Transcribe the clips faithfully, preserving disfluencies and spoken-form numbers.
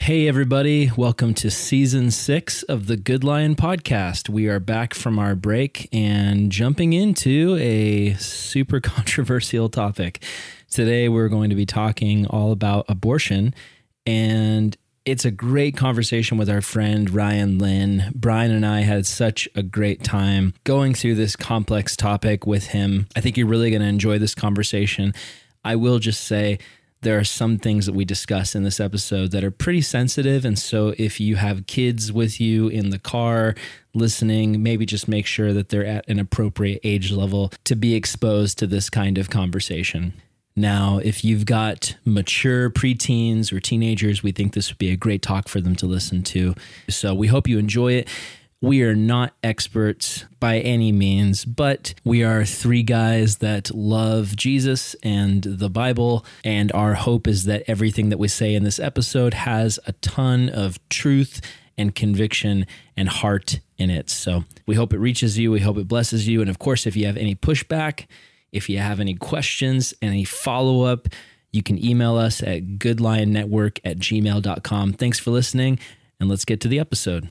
Hey, everybody. Welcome to season six of the Good Lion podcast. We are back from our break and jumping into a super controversial topic. Today, we're going to be talking all about abortion, and it's a great conversation with our friend Ryan Lynn. Brian and I had such a great time going through this complex topic with him. I think you're really going to enjoy this conversation. I will just say, there are some things that we discuss in this episode that are pretty sensitive. And so if you have kids with you in the car listening, maybe just make sure that they're at an appropriate age level to be exposed to this kind of conversation. Now, if you've got mature preteens or teenagers, we think this would be a great talk for them to listen to. So we hope you enjoy it. We are not experts by any means, but we are three guys that love Jesus and the Bible, and our hope is that everything that we say in this episode has a ton of truth and conviction and heart in it. So we hope it reaches you. We hope it blesses you. And of course, if you have any pushback, if you have any questions, any follow-up, you can email us at goodlionnetwork at gmail dot com. Thanks for listening, and let's get to the episode.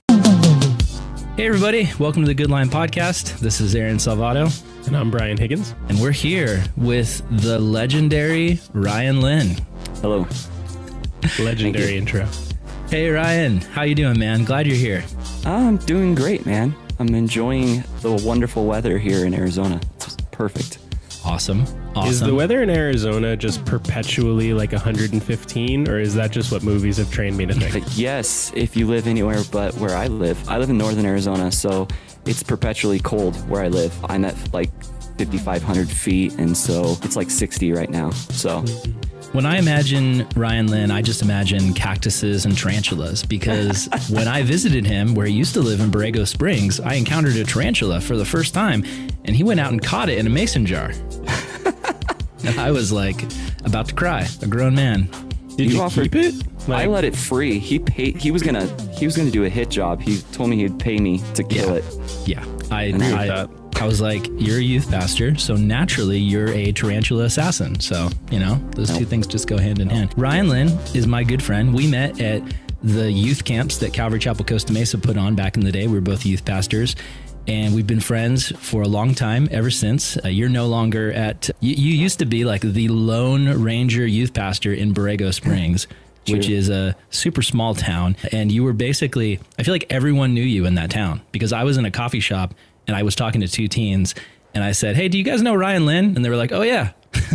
Hey everybody, welcome to the Good Lion Podcast. This is Aaron Salvato. And I'm Brian Higgins. And we're here with the legendary Ryan Lynn. Hello. Legendary intro. Hey Ryan, how you doing, man? Glad you're here. I'm doing great, man. I'm enjoying the wonderful weather here in Arizona. It's perfect. Awesome. Awesome. Is the weather in Arizona just perpetually like one hundred fifteen, or is that just what movies have trained me to think? Yes, if you live anywhere but where I live. I live in northern Arizona, so it's perpetually cold where I live. I'm at like fifty-five hundred feet, and so it's like sixty right now. So when I imagine Ryan Lynn, I just imagine cactuses and tarantulas, because when I visited him where he used to live in Borrego Springs, I encountered a tarantula for the first time, and he went out and caught it in a mason jar. And I was like about to cry, a grown man. Did you, you offered, keep it? Like, I let it free. He paid. He was gonna. He was gonna do a hit job. He told me he'd pay me to kill yeah. it. Yeah, I agree with I, that. I was like, you're a youth pastor, so naturally you're a tarantula assassin. So, you know, those nope. two things just go hand in hand. Ryan Lynn is my good friend. We met at the youth camps that Calvary Chapel Costa Mesa put on back in the day. We were both youth pastors, and we've been friends for a long time ever since. Uh, you're no longer at, you, you used to be like the Lone Ranger youth pastor in Borrego Springs, which is a super small town. And you were basically, I feel like everyone knew you in that town, because I was in a coffee shop and I was talking to two teens and I said, hey, do you guys know Ryan Lynn? And they were like, oh yeah.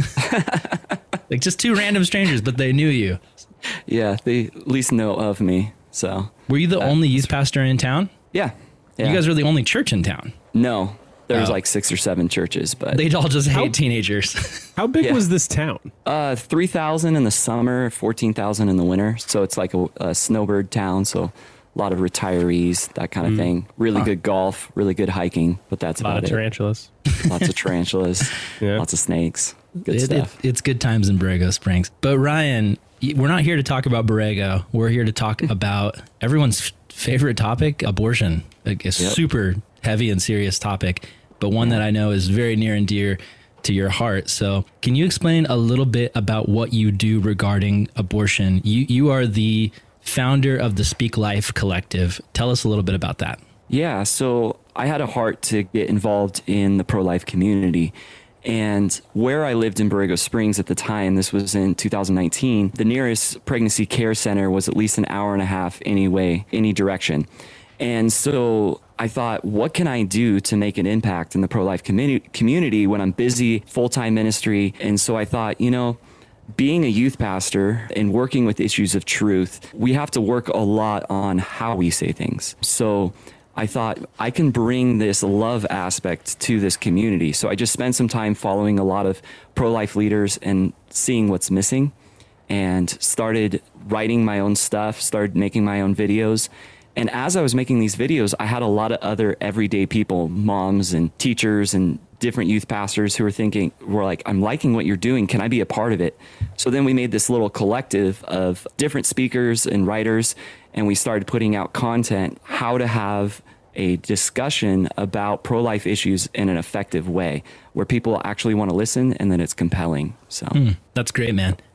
Like just two random strangers, but they knew you. Yeah, they at least know of me. So were you the uh, only youth pastor in town? Yeah. Yeah. You guys were the only church in town. No, there was oh. like six or seven churches, but they'd all just how, hate teenagers. How big yeah. was this town? Uh, three thousand in the summer, fourteen thousand in the winter. So it's like a, a snowbird town. So a lot of retirees, that kind of mm. thing. Really huh. good golf, really good hiking, but that's about it. A lot of tarantulas. Lots of tarantulas, yeah. lots of snakes. Good it, stuff. It, it's good times in Borrego Springs. But Ryan, we're not here to talk about Borrego. We're here to talk about everyone's favorite topic, abortion. Like a yep. super heavy and serious topic, but one that I know is very near and dear to your heart. So can you explain a little bit about what you do regarding abortion? You you are the founder of the Speak Life Collective. Tell us a little bit about that. Yeah, so I had a heart to get involved in the pro-life community. And where I lived in Borrego Springs at the time, this was in two thousand nineteen, the nearest pregnancy care center was at least an hour and a half any way, any direction. And so I thought, what can I do to make an impact in the pro-life community community when I'm busy, full-time ministry? And so I thought, you know, being a youth pastor and working with issues of truth, we have to work a lot on how we say things. So I thought I can bring this love aspect to this community. So I just spent some time following a lot of pro-life leaders and seeing what's missing, and started writing my own stuff, started making my own videos. And as I was making these videos, I had a lot of other everyday people, moms and teachers and different youth pastors who were thinking, were like, I'm liking what you're doing. Can I be a part of it? So then we made this little collective of different speakers and writers, and we started putting out content, how to have a discussion about pro-life issues in an effective way where people actually want to listen and then it's compelling. So mm, that's great, man.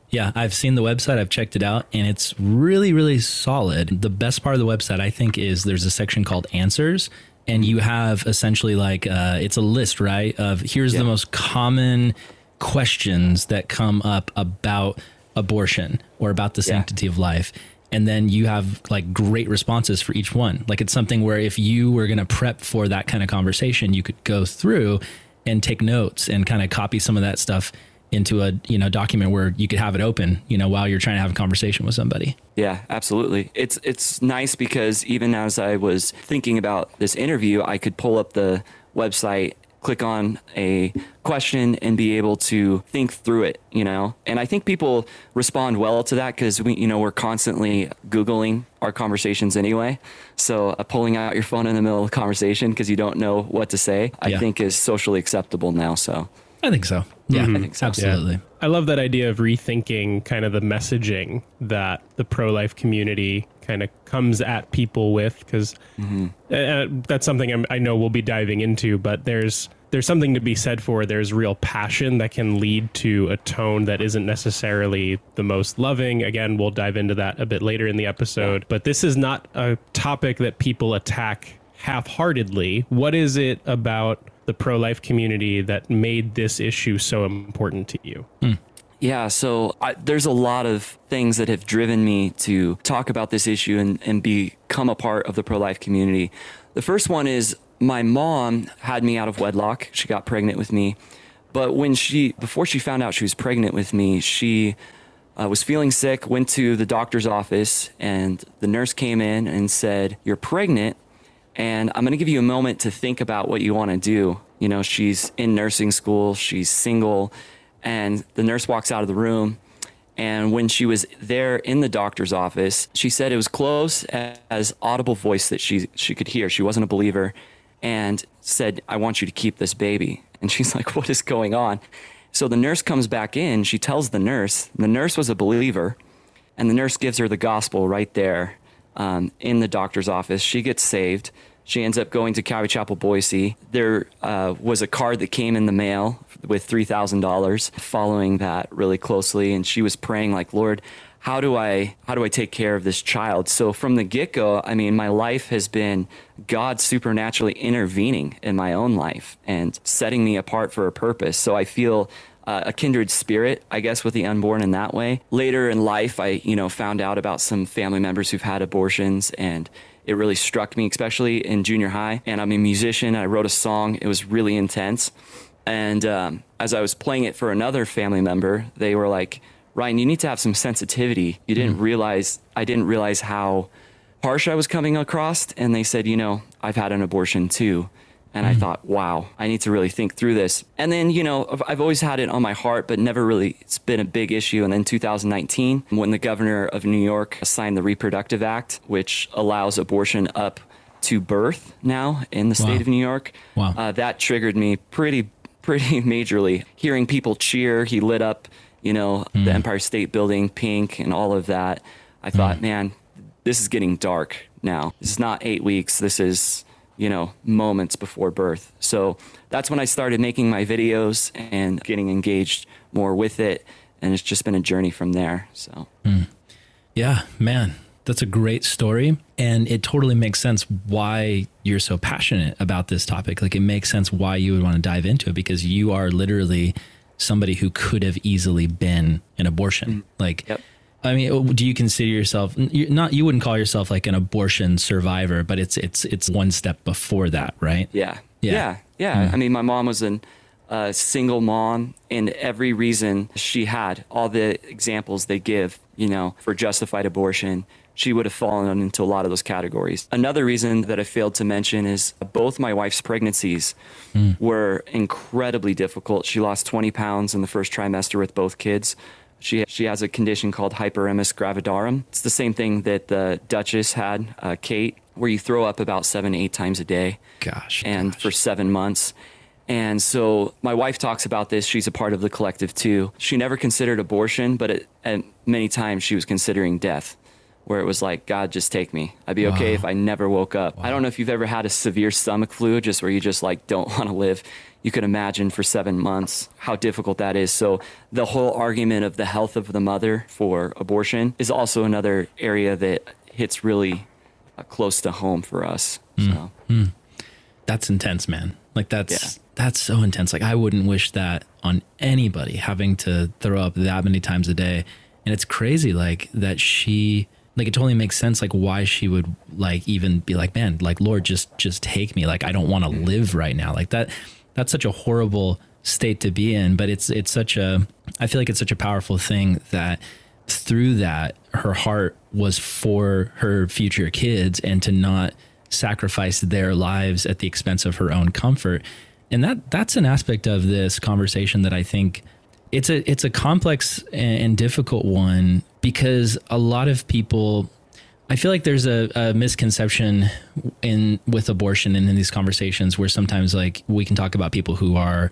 Yeah, I've seen the website. I've checked it out, and it's really, really solid. The best part of the website, I think, is there's a section called Answers, and you have essentially like uh, it's a list, right? Of here's yeah. the most common questions that come up about abortion or about the sanctity yeah. of life. And then you have like great responses for each one. Like it's something where if you were going to prep for that kind of conversation, you could go through and take notes and kind of copy some of that stuff into a, you know, document where you could have it open, you know, while you're trying to have a conversation with somebody. Yeah, absolutely. It's, it's nice because even as I was thinking about this interview, I could pull up the website, click on a question and be able to think through it, you know? And I think people respond well to that because we, you know, we're constantly Googling our conversations anyway. So uh, pulling out your phone in the middle of the conversation because you don't know what to say, I yeah. think is socially acceptable now. So I think so. Yeah, mm-hmm. I think so. Absolutely. Yeah. I love that idea of rethinking kind of the messaging that the pro-life community kind of comes at people with, because mm-hmm. uh, that's something I'm, I know we'll be diving into, but there's there's something to be said for there's real passion that can lead to a tone that isn't necessarily the most loving. Again, we'll dive into that a bit later in the episode, yeah. but this is not a topic that people attack half-heartedly. What is it about the pro-life community that made this issue so important to you? Mm. Yeah, so I, there's a lot of things that have driven me to talk about this issue and, and become a part of the pro-life community. The first one is my mom had me out of wedlock. She got pregnant with me. But when she, before she found out she was pregnant with me, she uh, was feeling sick, went to the doctor's office, and the nurse came in and said, "You're pregnant, and I'm going to give you a moment to think about what you want to do." You know, she's in nursing school, she's single, and the nurse walks out of the room. And when she was there in the doctor's office, she said it was close as audible voice that she she could hear. She wasn't a believer, and said, "I want you to keep this baby." And she's like, "What is going on?" So the nurse comes back in. She tells the nurse, the nurse was a believer, and the nurse gives her the gospel right there um, in the doctor's office. She gets saved. She ends up going to Calvary Chapel, Boise. There uh, was a card that came in the mail with three thousand dollars following that really closely. And she was praying like, "Lord, how do I, how do I take care of this child?" So from the get-go, I mean, my life has been God supernaturally intervening in my own life and setting me apart for a purpose. So I feel uh, a kindred spirit, I guess, with the unborn in that way. Later in life, I, you know, found out about some family members who've had abortions, and it really struck me, especially in junior high. And I'm a musician. I wrote a song. It was really intense. And um, as I was playing it for another family member, they were like, "Ryan, you need to have some sensitivity. You didn't mm-hmm. realize, I didn't realize how harsh I was coming across." And they said, "You know, I've had an abortion too." And mm-hmm. I thought, wow, I need to really think through this. And then, you know, I've always had it on my heart, but never really, it's been a big issue. And then two thousand nineteen, when the governor of New York signed the Reproductive Act, which allows abortion up to birth now in the state wow. of New York, wow. uh, that triggered me pretty, pretty majorly. Hearing people cheer, he lit up, you know, mm. the Empire State Building pink and all of that. I thought, mm. man, this is getting dark now. This is not eight weeks. This is, you know, moments before birth. So that's when I started making my videos and getting engaged more with it. And it's just been a journey from there. So, mm. yeah, man, that's a great story. And it totally makes sense why you're so passionate about this topic. Like, it makes sense why you would want to dive into it, because you are literally somebody who could have easily been an abortion. Mm. Like, yep. I mean, do you consider yourself not, you wouldn't call yourself like an abortion survivor, but it's, it's, it's one step before that, right? Yeah. Yeah. Yeah. yeah. Mm. I mean, my mom was a uh, single mom, and every reason she had, all the examples they give, you know, for justified abortion, she would have fallen into a lot of those categories. Another reason that I failed to mention is both my wife's pregnancies mm. were incredibly difficult. She lost twenty pounds in the first trimester with both kids. She she has a condition called hyperemesis gravidarum. It's the same thing that the Duchess had, uh, Kate, where you throw up about seven, eight times a day. Gosh. And gosh. for seven months. And so my wife talks about this. She's a part of the collective too. She never considered abortion, but it, and many times she was considering death. where it was like, God, just take me. I'd be okay Wow. if I never woke up. Wow. I don't know if you've ever had a severe stomach flu, just where you just like don't want to live. You could imagine for seven months how difficult that is. So the whole argument of the health of the mother for abortion is also another area that hits really uh, close to home for us. Mm. So Mm. That's intense, man. Like that's, Yeah. that's so intense. Like I wouldn't wish that on anybody, having to throw up that many times a day. And it's crazy, like that she, like it totally makes sense, like why she would like even be like, man, like Lord, just, just take me. Like, I don't want to live right now. Like that, that's such a horrible state to be in, but it's, it's such a, I feel like it's such a powerful thing that through that, her heart was for her future kids and to not sacrifice their lives at the expense of her own comfort. And that that's an aspect of this conversation that I think it's a it's a complex and difficult one, because a lot of people, I feel like there's a, a misconception in with abortion and in these conversations where sometimes like we can talk about people who are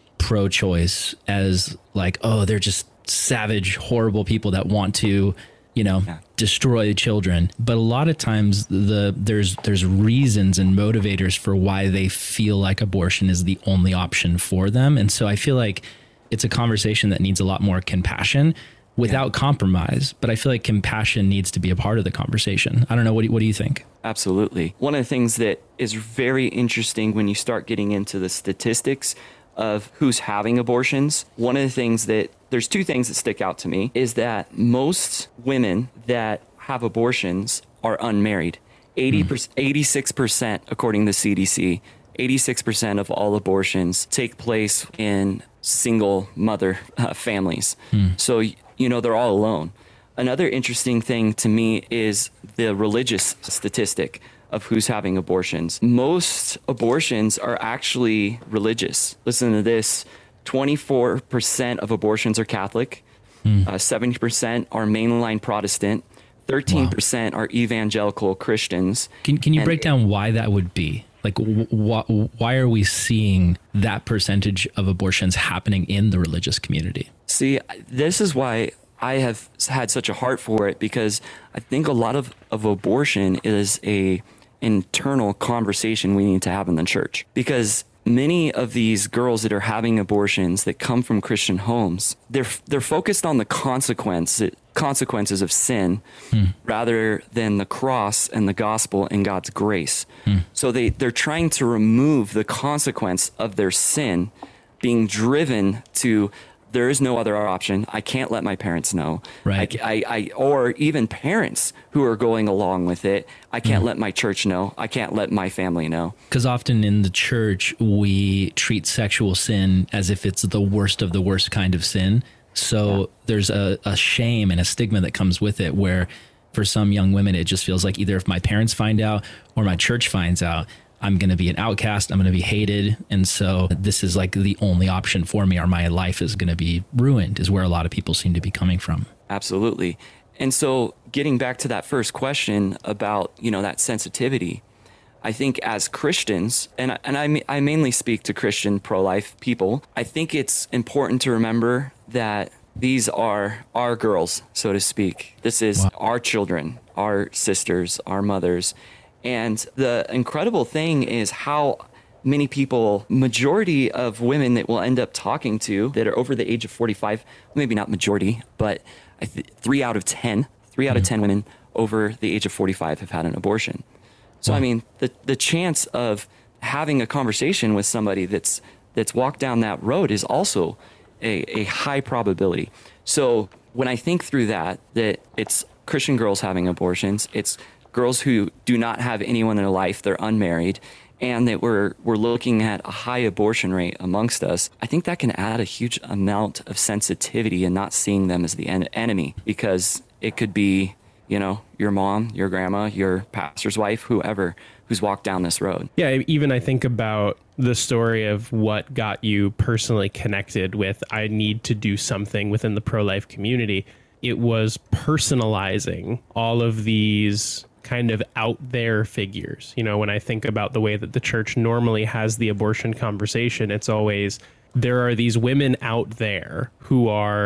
pro-choice as like, oh, they're just savage, horrible people that want to, you know, Yeah. destroy children. But a lot of times the there's there's reasons and motivators for why they feel like abortion is the only option for them. And so I feel like it's a conversation that needs a lot more compassion without yeah. compromise. But I feel like compassion needs to be a part of the conversation. I don't know. What do, what do you think? Absolutely. One of the things that is very interesting when you start getting into the statistics of who's having abortions, one of the things that there's two things that stick out to me is that most women that have abortions are unmarried. eighty percent, eighty-six percent, according to C D C, eighty-six percent of all abortions take place in single mother uh, families. Mm. So, you know, they're all alone. Another interesting thing to me is the religious statistic of who's having abortions. Most abortions are actually religious. Listen to this. twenty-four percent of abortions are Catholic. Mm. Uh, seventy percent are mainline Protestant. thirteen percent wow. are evangelical Christians. Can Can you and, break down why that would be? Like, wh- why are we seeing that percentage of abortions happening in the religious community? See, this is why I have had such a heart for it, because I think a lot of, of abortion is a internal conversation we need to have in the church, because many of these girls that are having abortions that come from Christian homes, they're they're focused on the consequence consequences of sin hmm. rather than the cross and the gospel and God's grace. Hmm. So they, they're trying to remove the consequence of their sin, being driven to, there is no other option. I can't let my parents know. Right. I, I, I, or even parents who are going along with it. I can't mm. let my church know. I can't let my family know. Because often in the church, we treat sexual sin as if it's the worst of the worst kind of sin. So yeah. there's a, a shame and a stigma that comes with it, where for some young women, it just feels like either if my parents find out or my church finds out, I'm going to be an outcast. I'm going to be hated. And so this is like the only option for me, or my life is going to be ruined, is where a lot of people seem to be coming from. Absolutely. And so getting back to that first question about, you know, that sensitivity, I think as Christians, and, and I, I mainly speak to Christian pro-life people, I think it's important to remember that these are our girls, so to speak. This is wow. our children, our sisters, our mothers. And the incredible thing is how many people, majority of women that we'll end up talking to that are over the age of forty-five, maybe not majority, but I th- three out of ten, three out of ten women over the age of forty-five have had an abortion. So, wow. I mean, the, the chance of having a conversation with somebody that's that's walked down that road is also a, a high probability. So when I think through that, that it's Christian girls having abortions, it's girls who do not have anyone in their life, they're unmarried, and that we're we're looking at a high abortion rate amongst us, I think that can add a huge amount of sensitivity and not seeing them as the en- enemy, because it could be, you know, your mom, your grandma, your pastor's wife, whoever who's walked down this road. Yeah, even I think about the story of what got you personally connected with, I need to do something within the pro-life community. It was personalizing all of these kind of out there figures. You know, when I think about the way that the church normally has the abortion conversation, it's always, there are these women out there who are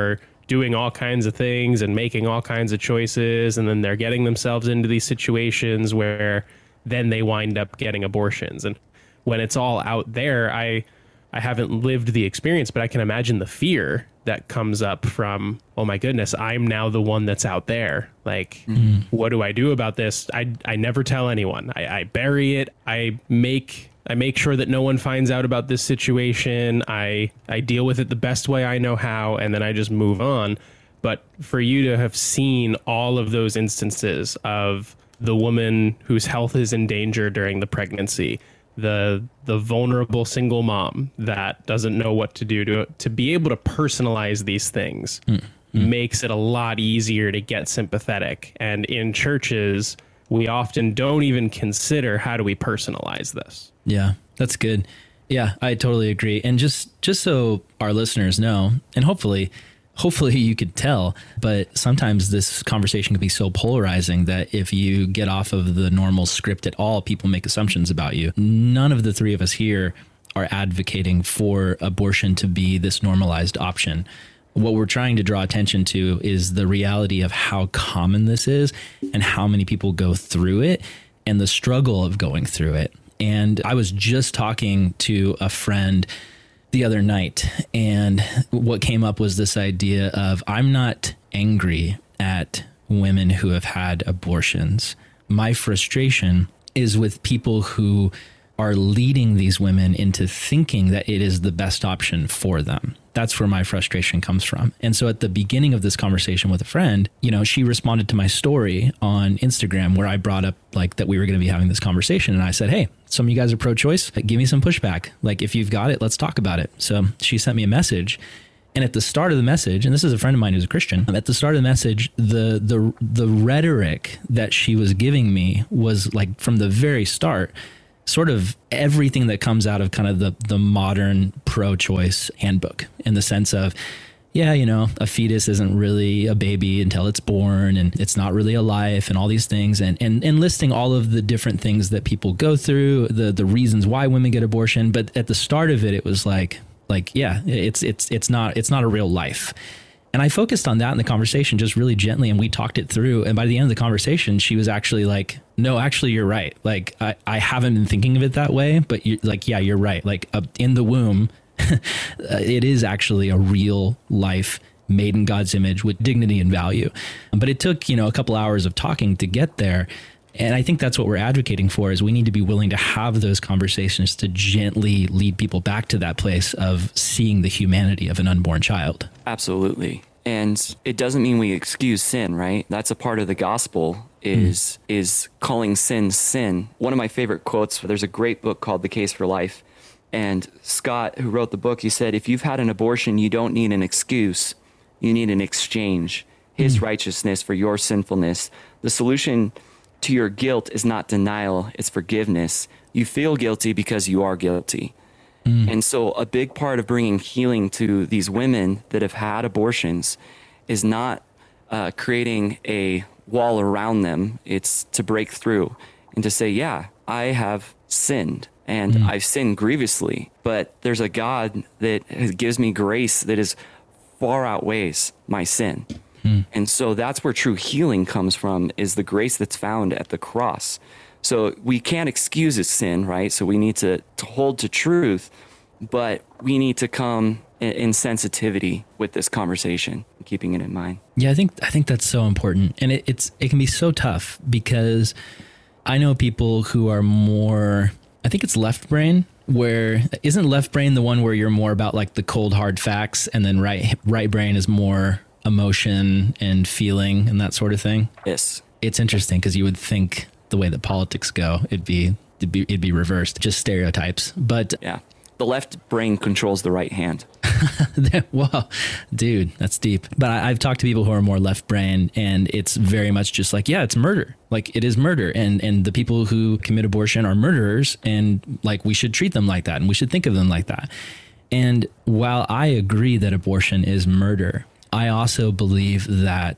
doing all kinds of things and making all kinds of choices, and then they're getting themselves into these situations where then they wind up getting abortions. And when it's all out there, I I haven't lived the experience, but I can imagine the fear that comes up from, oh my goodness, I'm now the one that's out there. Like, mm-hmm. what do I do about this? I, I never tell anyone. I, I bury it. I make I make sure that no one finds out about this situation. I I deal with it the best way I know how, and then I just move on. But for you to have seen all of those instances of the woman whose health is in danger during the pregnancy, the the vulnerable single mom that doesn't know what to do, to to be able to personalize these things mm-hmm. makes it a lot easier to get sympathetic. And in churches, we often don't even consider, how do we personalize this? Yeah, that's good. Yeah, I totally agree. And just just so our listeners know, and hopefully hopefully you could tell, but sometimes this conversation can be so polarizing that if you get off of the normal script at all, people make assumptions about you. None of the three of us here are advocating for abortion to be this normalized option. What we're trying to draw attention to is the reality of how common this is and how many people go through it and the struggle of going through it. And I was just talking to a friend the other night, and what came up was this idea of, I'm not angry at women who have had abortions. My frustration is with people who are leading these women into thinking that it is the best option for them. That's where my frustration comes from. And so at the beginning of this conversation with a friend, you know, she responded to my story on Instagram where I brought up like that we were going to be having this conversation. And I said, hey, some of you guys are pro-choice. Give me some pushback. Like, if you've got it, let's talk about it. So she sent me a message. And at the start of the message, and this is a friend of mine who's a Christian, at the start of the message, the the the rhetoric that she was giving me was like, from the very start, sort of everything that comes out of kind of the, the modern pro-choice handbook, in the sense of, yeah, you know, a fetus isn't really a baby until it's born, and it's not really a life, and all these things, and, and, and listing all of the different things that people go through, the, the reasons why women get abortion. But at the start of it, it was like, like, yeah, it's, it's, it's not, it's not a real life. And I focused on that in the conversation just really gently, and we talked it through. And by the end of the conversation, she was actually like, no, actually, you're right. Like, I, I haven't been thinking of it that way, but you like, yeah, you're right. Like, uh, in the womb, it is actually a real life made in God's image with dignity and value. But it took, you know, a couple hours of talking to get there. And I think that's what we're advocating for, is we need to be willing to have those conversations to gently lead people back to that place of seeing the humanity of an unborn child. Absolutely. And it doesn't mean we excuse sin, right? That's a part of the gospel, is mm. is calling sin sin. One of my favorite quotes, there's a great book called The Case for Life. And Scott, who wrote the book, he said, if you've had an abortion, you don't need an excuse. You need an exchange. His mm. righteousness for your sinfulness. The solution to your guilt is not denial, it's forgiveness. You feel guilty because you are guilty. Mm. And so a big part of bringing healing to these women that have had abortions is not uh, creating a wall around them. It's to break through and to say, yeah, I have sinned, and mm. I've sinned grievously, but there's a God that gives me grace that is far outweighs my sin. And so that's where true healing comes from, is the grace that's found at the cross. So we can't excuse a sin, right? So we need to, to hold to truth, but we need to come in, in sensitivity with this conversation, keeping it in mind. Yeah, I think I think that's so important. And it, it's it can be so tough, because I know people who are more, I think it's left brain, where isn't left brain the one where you're more about like the cold hard facts, and then right right brain is more emotion and feeling and that sort of thing? Yes. It's interesting, because you would think the way that politics go, it'd be, it'd be, it'd be reversed, just stereotypes. But yeah, the left brain controls the right hand. Well, dude, that's deep. But I, I've talked to people who are more left brain, and it's very much just like, yeah, it's murder. Like, it is murder. And, and the people who commit abortion are murderers, and like, we should treat them like that, and we should think of them like that. And while I agree that abortion is murder, I also believe that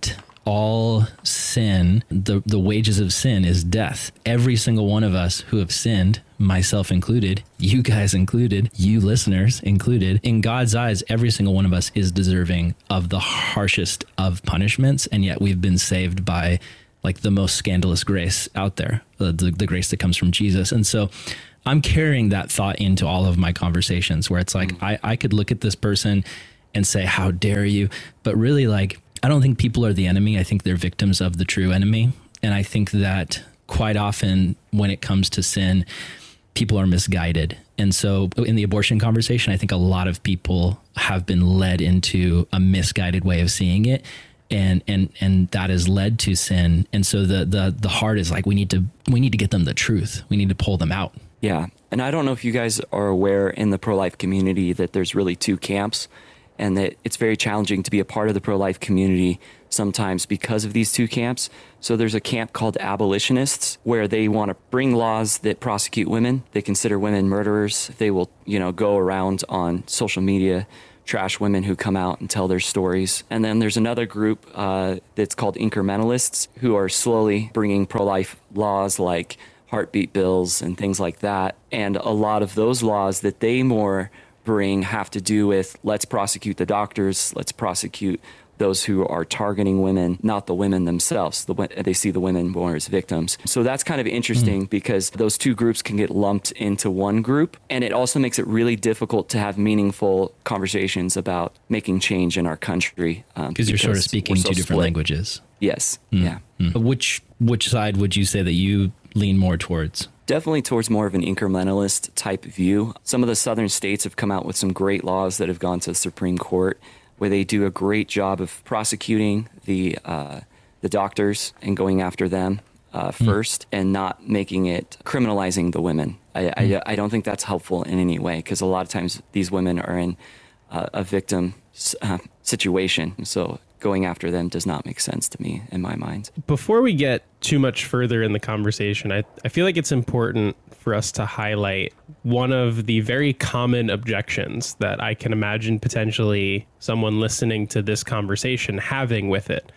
all sin, the, the wages of sin is death. Every single one of us who have sinned, myself included, you guys included, you listeners included, in God's eyes, every single one of us is deserving of the harshest of punishments. And yet we've been saved by like the most scandalous grace out there, the, the, the grace that comes from Jesus. And so I'm carrying that thought into all of my conversations where it's like, mm. I, I could look at this person and say, how dare you? But really, like, I don't think people are the enemy. I think they're victims of the true enemy. And I think that quite often when it comes to sin, people are misguided. And so in the abortion conversation, I think a lot of people have been led into a misguided way of seeing it. And, and, and that has led to sin. And so the, the, the heart is like, we need to, we need to get them the truth. We need to pull them out. Yeah. And I don't know if you guys are aware in the pro-life community that there's really two camps, and that it's very challenging to be a part of the pro-life community sometimes because of these two camps. So there's a camp called abolitionists where they want to bring laws that prosecute women. They consider women murderers. They will, you know, go around on social media, trash women who come out and tell their stories. And then there's another group uh, that's called incrementalists who are slowly bringing pro-life laws like heartbeat bills and things like that. And a lot of those laws that they more bring have to do with let's prosecute the doctors, let's prosecute those who are targeting women, not the women themselves. The, they see the women more as victims. So that's kind of interesting mm. because those two groups can get lumped into one group. And it also makes it really difficult to have meaningful conversations about making change in our country. Um, because you're sort of speaking so two different split. languages. Yes. Mm. Yeah. Mm. Which, which side would you say that you lean more towards? Definitely towards more of an incrementalist type view. Some of the southern states have come out with some great laws that have gone to the Supreme Court where they do a great job of prosecuting the uh, the doctors and going after them uh, first mm. and not making it criminalizing the women. I, mm. I, I don't think that's helpful in any way because a lot of times these women are in uh, a victim uh, situation. So going after them does not make sense to me in my mind. Before we get too much further in the conversation, I, I feel like it's important for us to highlight one of the very common objections that I can imagine potentially someone listening to this conversation having with it.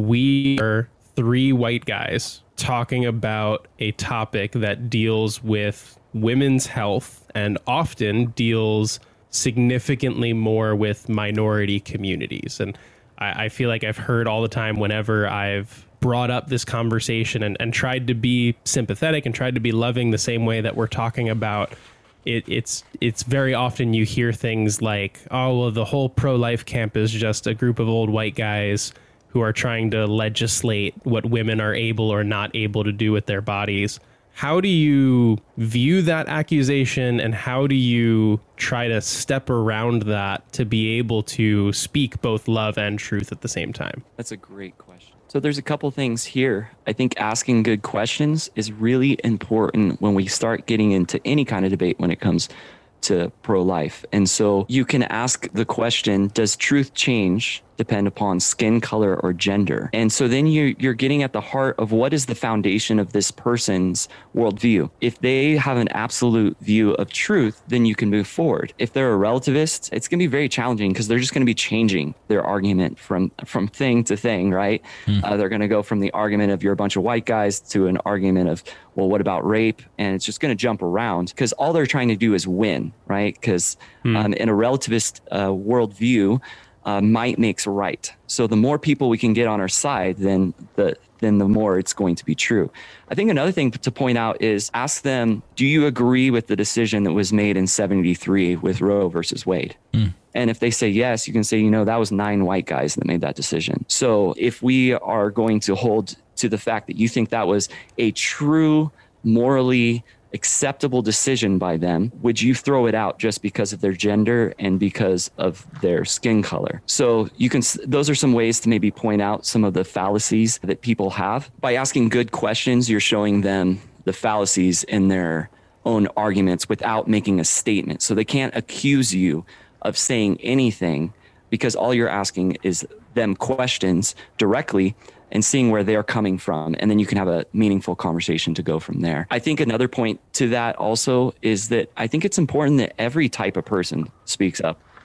We are three white guys talking about a topic that deals with women's health and often deals significantly more with minority communities. And I feel like I've heard all the time whenever I've brought up this conversation and, and tried to be sympathetic and tried to be loving the same way that we're talking about it. It's it's very often you hear things like, oh, well, the whole pro-life camp is just a group of old white guys who are trying to legislate what women are able or not able to do with their bodies. How do you view that accusation, and how do you try to step around that to be able to speak both love and truth at the same time? That's a great question. So there's a couple things here. I think asking good questions is really important when we start getting into any kind of debate when it comes to pro-life. And so you can ask the question, does truth change depend upon skin color or gender? And so then you, you're getting at the heart of what is the foundation of this person's worldview. If they have an absolute view of truth, then you can move forward. If they're a relativist, it's going to be very challenging because they're just going to be changing their argument from, from thing to thing, right? Mm. Uh, they're going to go from the argument of you're a bunch of white guys to an argument of, well, what about rape? And it's just going to jump around because all they're trying to do is win, right? Because mm. um, in a relativist uh, worldview, Uh, might makes right. So the more people we can get on our side, then the then the more it's going to be true. I think another thing to point out is ask them, do you agree with the decision that was made in seventy-three with Roe versus Wade? Mm. And if they say yes, you can say, you know, that was nine white guys that made that decision. So if we are going to hold to the fact that you think that was a true, morally acceptable decision by them, would you throw it out just because of their gender and because of their skin color? So you can, those are some ways to maybe point out some of the fallacies that people have. By asking good questions, you're showing them the fallacies in their own arguments without making a statement. So they can't accuse you of saying anything because all you're asking is them questions directly and seeing where they're coming from. And then you can have a meaningful conversation to go from there. I think another point to that also is that I think it's important that every type of person speaks up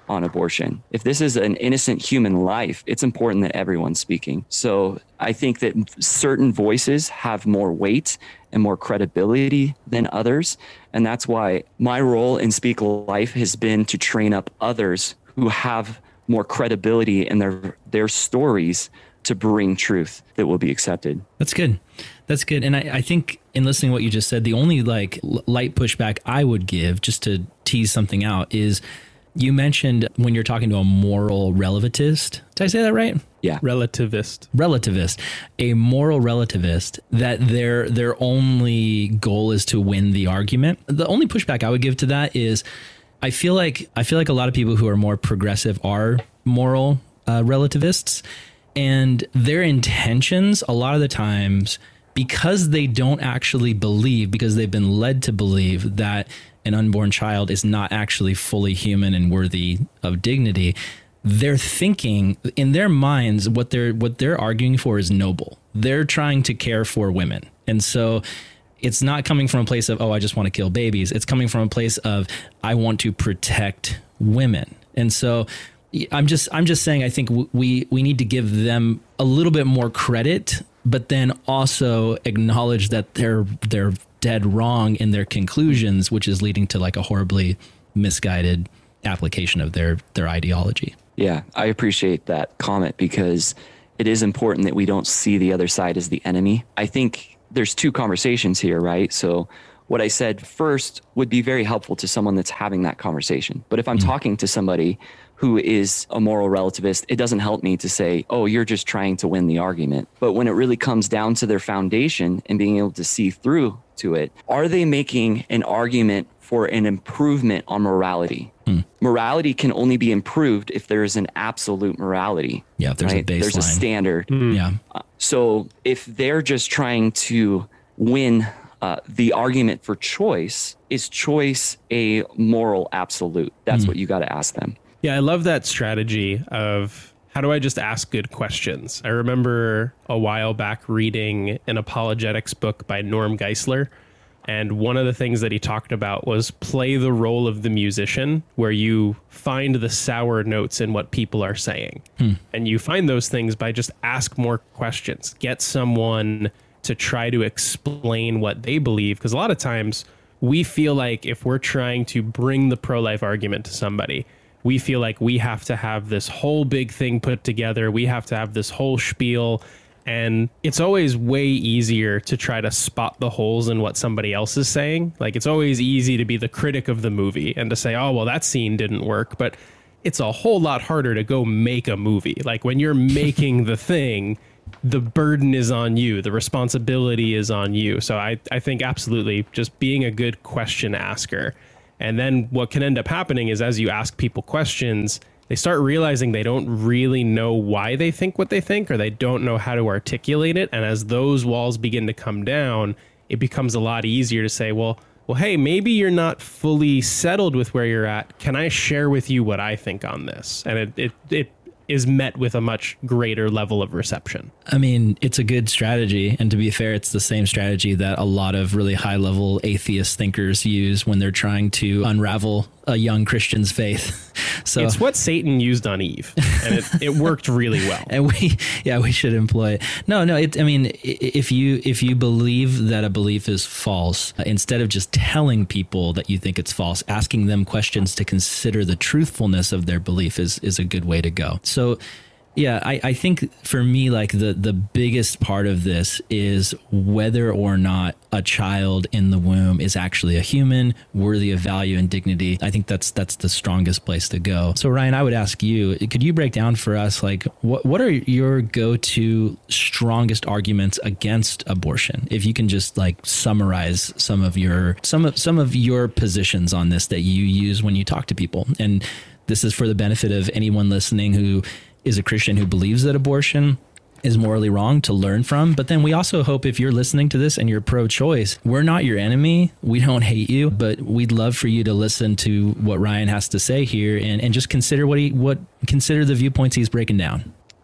on abortion. If this is an innocent human life, it's important that everyone's speaking. So I think that certain voices have more weight and more credibility than others. And that's why my role in Speak Life has been to train up others who have more credibility in their their stories to bring truth that will be accepted. That's good. That's good. And I, I think in listening to what you just said, the only like light pushback I would give, just to tease something out, is you mentioned when you're talking to a moral relativist. Did I say that right? Yeah. Relativist. Relativist. A moral relativist, that their their only goal is to win the argument. The only pushback I would give to that is I feel like I feel like a lot of people who are more progressive are moral uh, relativists, and their intentions a lot of the times, because they don't actually believe, because they've been led to believe that an unborn child is not actually fully human and worthy of dignity, they're thinking in their minds what they're what they're arguing for is noble. They're trying to care for women. And so it's not coming from a place of, oh, I just want to kill babies. It's coming from a place of, I want to protect women. And so I'm just I'm just saying, I think we we need to give them a little bit more credit, but then also acknowledge that they're they're dead wrong in their conclusions, which is leading to like a horribly misguided application of their their ideology. Yeah, I appreciate that comment, because it is important that we don't see the other side as the enemy. I think there's two conversations here, right? So what I said first would be very helpful to someone that's having that conversation. But if I'm mm-hmm. talking to somebody who is a moral relativist, it doesn't help me to say, oh, you're just trying to win the argument. But when it really comes down to their foundation and being able to see through to it, are they making an argument for an improvement on morality? Hmm. Morality can only be improved if there is an absolute morality. Yeah, if there's right? a baseline. There's a standard. Hmm. Yeah. Uh, so if they're just trying to win uh, the argument for choice, is choice a moral absolute? That's hmm. what you got to ask them. Yeah, I love that strategy of how do I just ask good questions? I remember a while back reading an apologetics book by Norm Geisler. And one of the things that he talked about was play the role of the musician, where you find the sour notes in what people are saying. Hmm. And you find those things by just ask more questions, get someone to try to explain what they believe. Because a lot of times we feel like if we're trying to bring the pro-life argument to somebody, we feel like we have to have this whole big thing put together. We have to have this whole spiel. And it's always way easier to try to spot the holes in what somebody else is saying. Like, it's always easy to be the critic of the movie and to say, oh, well, that scene didn't work. But it's a whole lot harder to go make a movie. Like, when you're making the thing, the burden is on you. The responsibility is on you. So I, I think absolutely just being a good question asker. And then what can end up happening is, as you ask people questions, they start realizing they don't really know why they think what they think, or they don't know how to articulate it. And as those walls begin to come down, it becomes a lot easier to say, well, well, hey, maybe you're not fully settled with where you're at. Can I share with you what I think on this? And it it, it is met with a much greater level of reception. I mean, it's a good strategy. And to be fair, it's the same strategy that a lot of really high level atheist thinkers use when they're trying to unravel a young Christian's faith. So it's what Satan used on Eve, and it, it worked really well. And we, yeah, we should employ it. No, no. It, I mean, if you, if you believe that a belief is false, uh, instead of just telling people that you think it's false, asking them questions to consider the truthfulness of their belief is, is a good way to go. So yeah, I, I think for me, like the, the biggest part of this is whether or not a child in the womb is actually a human worthy of value and dignity. I think that's that's the strongest place to go. So Ryan, I would ask you, could you break down for us, like what, what are your go-to strongest arguments against abortion? If you can just like summarize some of your some of some of your positions on this that you use when you talk to people. And this is for the benefit of anyone listening who is a Christian who believes that abortion is morally wrong, to learn from. But then we also hope, if you're listening to this and you're pro-choice, we're not your enemy. We don't hate you, but we'd love for you to listen to what Ryan has to say here and, and just consider what he what consider the viewpoints he's breaking down.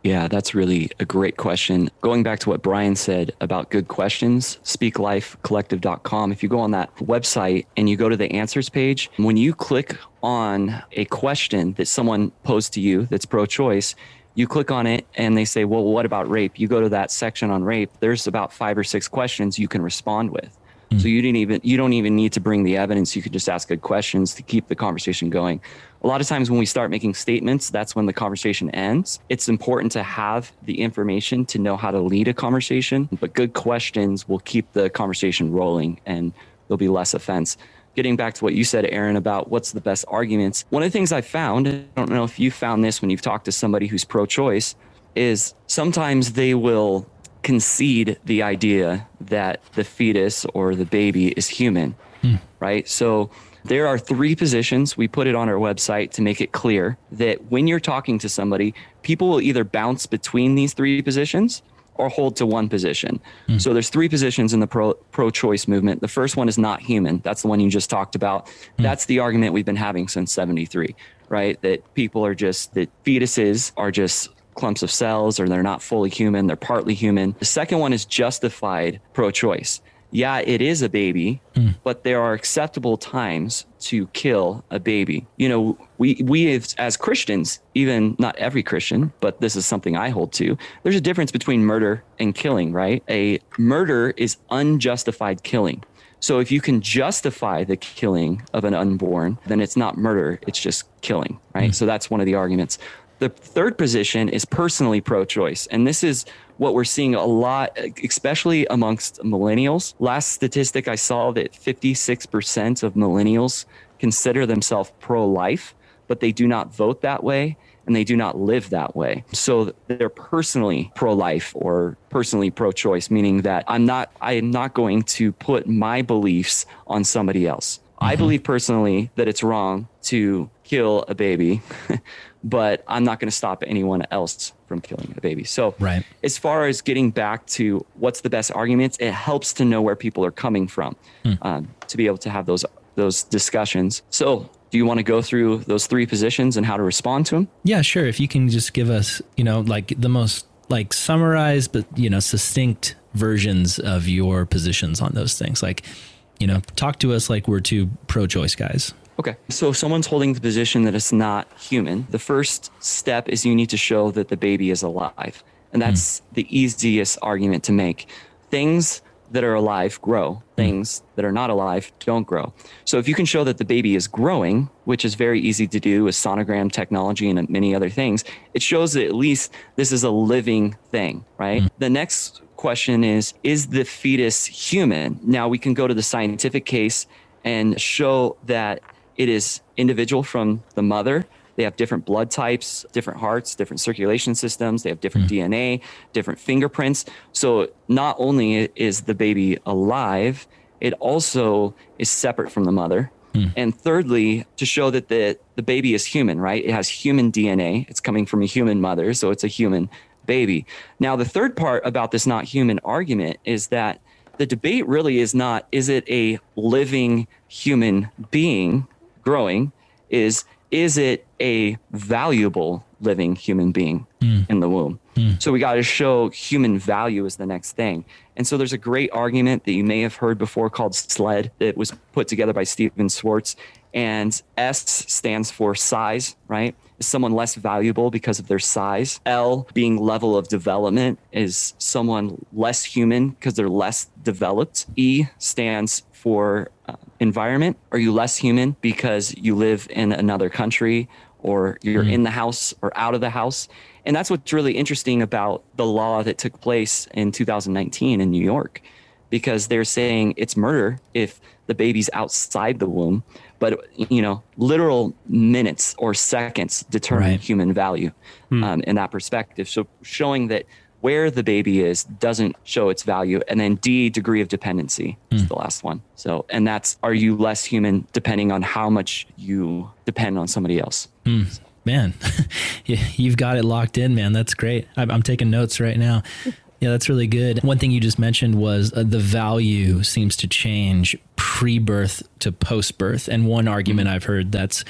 Yeah, that's really a great question. Going back to what Brian said about good questions, speak life collective dot com. If you go on that website and you go to the answers page, when you click on a question that someone posed to you that's pro-choice, you click on it and they say, well, what about rape? You go to that section on rape. There's about five or six questions you can respond with. So you didn't even, you don't even need to bring the evidence. You could just ask good questions to keep the conversation going. A lot of times when we start making statements, that's when the conversation ends. It's important to have the information to know how to lead a conversation, but good questions will keep the conversation rolling and there'll be less offense. Getting back to what you said, Aaron, about what's the best arguments. One of the things I found, I don't know if you found this when you've talked to somebody who's pro-choice, is sometimes they will concede the idea that the fetus or the baby is human, hmm. right? So there are three positions. We put it on our website to make it clear that when you're talking to somebody, people will either bounce between these three positions or hold to one position. Hmm. So there's three positions in the pro, pro-choice movement. The first one is not human. That's the one you just talked about. Hmm. That's the argument we've been having since seventy-three, right? That people are just, that fetuses are just clumps of cells, or they're not fully human, they're partly human. The second one is justified pro-choice. Yeah, it is a baby, mm. but there are acceptable times to kill a baby. You know, we we as, as Christians, even not every Christian, but this is something I hold to, there's a difference between murder and killing, right? A murder is unjustified killing. So if you can justify the killing of an unborn, then it's not murder, it's just killing, right? Mm. So that's one of the arguments. The third position is personally pro-choice. And this is what we're seeing a lot, especially amongst millennials. Last statistic I saw that fifty-six percent of millennials consider themselves pro-life, but they do not vote that way and they do not live that way. So they're personally pro-life or personally pro-choice, meaning that I'm not, I am not going to put my beliefs on somebody else. Mm-hmm. I believe personally that it's wrong to kill a baby, but I'm not going to stop anyone else from killing a baby. So right. As far as getting back to what's the best arguments, it helps to know where people are coming from hmm. um, to be able to have those those discussions. So do you want to go through those three positions and how to respond to them? Yeah, sure. If you can just give us, you know, like the most like summarized, but, you know, succinct versions of your positions on those things. Like, you know, talk to us like we're two pro-choice guys. Okay. So if someone's holding the position that it's not human, the first step is you need to show that the baby is alive. And that's mm. the easiest argument to make. Things that are alive grow. Things mm. that are not alive don't grow. So if you can show that the baby is growing, which is very easy to do with sonogram technology and many other things, it shows that at least this is a living thing, right? Mm. The next question is, is the fetus human? Now we can go to the scientific case and show that it is individual from the mother. They have different blood types, different hearts, different circulation systems. They have different mm. D N A, different fingerprints. So not only is the baby alive, it also is separate from the mother. Mm. And thirdly, to show that the, the baby is human, right? It has human D N A. It's coming from a human mother, so it's a human baby. Now, the third part about this not human argument is that the debate really is not, is it a living human being growing, is is it a valuable living human being mm. in the womb? Mm. So we got to show human value is the next thing. And so there's a great argument that you may have heard before called SLED that was put together by Stephen Schwartz. And S stands for size, right? Is someone less valuable because of their size? L being level of development, is someone less human because they're less developed? E stands for uh, environment. Are you less human because you live in another country, or you're mm. in the house or out of the house? And that's what's really interesting about the law that took place in two thousand nineteen in New York, because they're saying it's murder if the baby's outside the womb. But, you know, literal minutes or seconds determine right. human value hmm. um, in that perspective. So showing that where the baby is doesn't show its value. And then D, degree of dependency hmm. is the last one. So, and that's, are you less human depending on how much you depend on somebody else? Hmm. Man, you've got it locked in, man. That's great. I'm taking notes right now. Yeah, that's really good. One thing you just mentioned was uh, the value seems to change pre-birth to post-birth. And one argument I've heard that's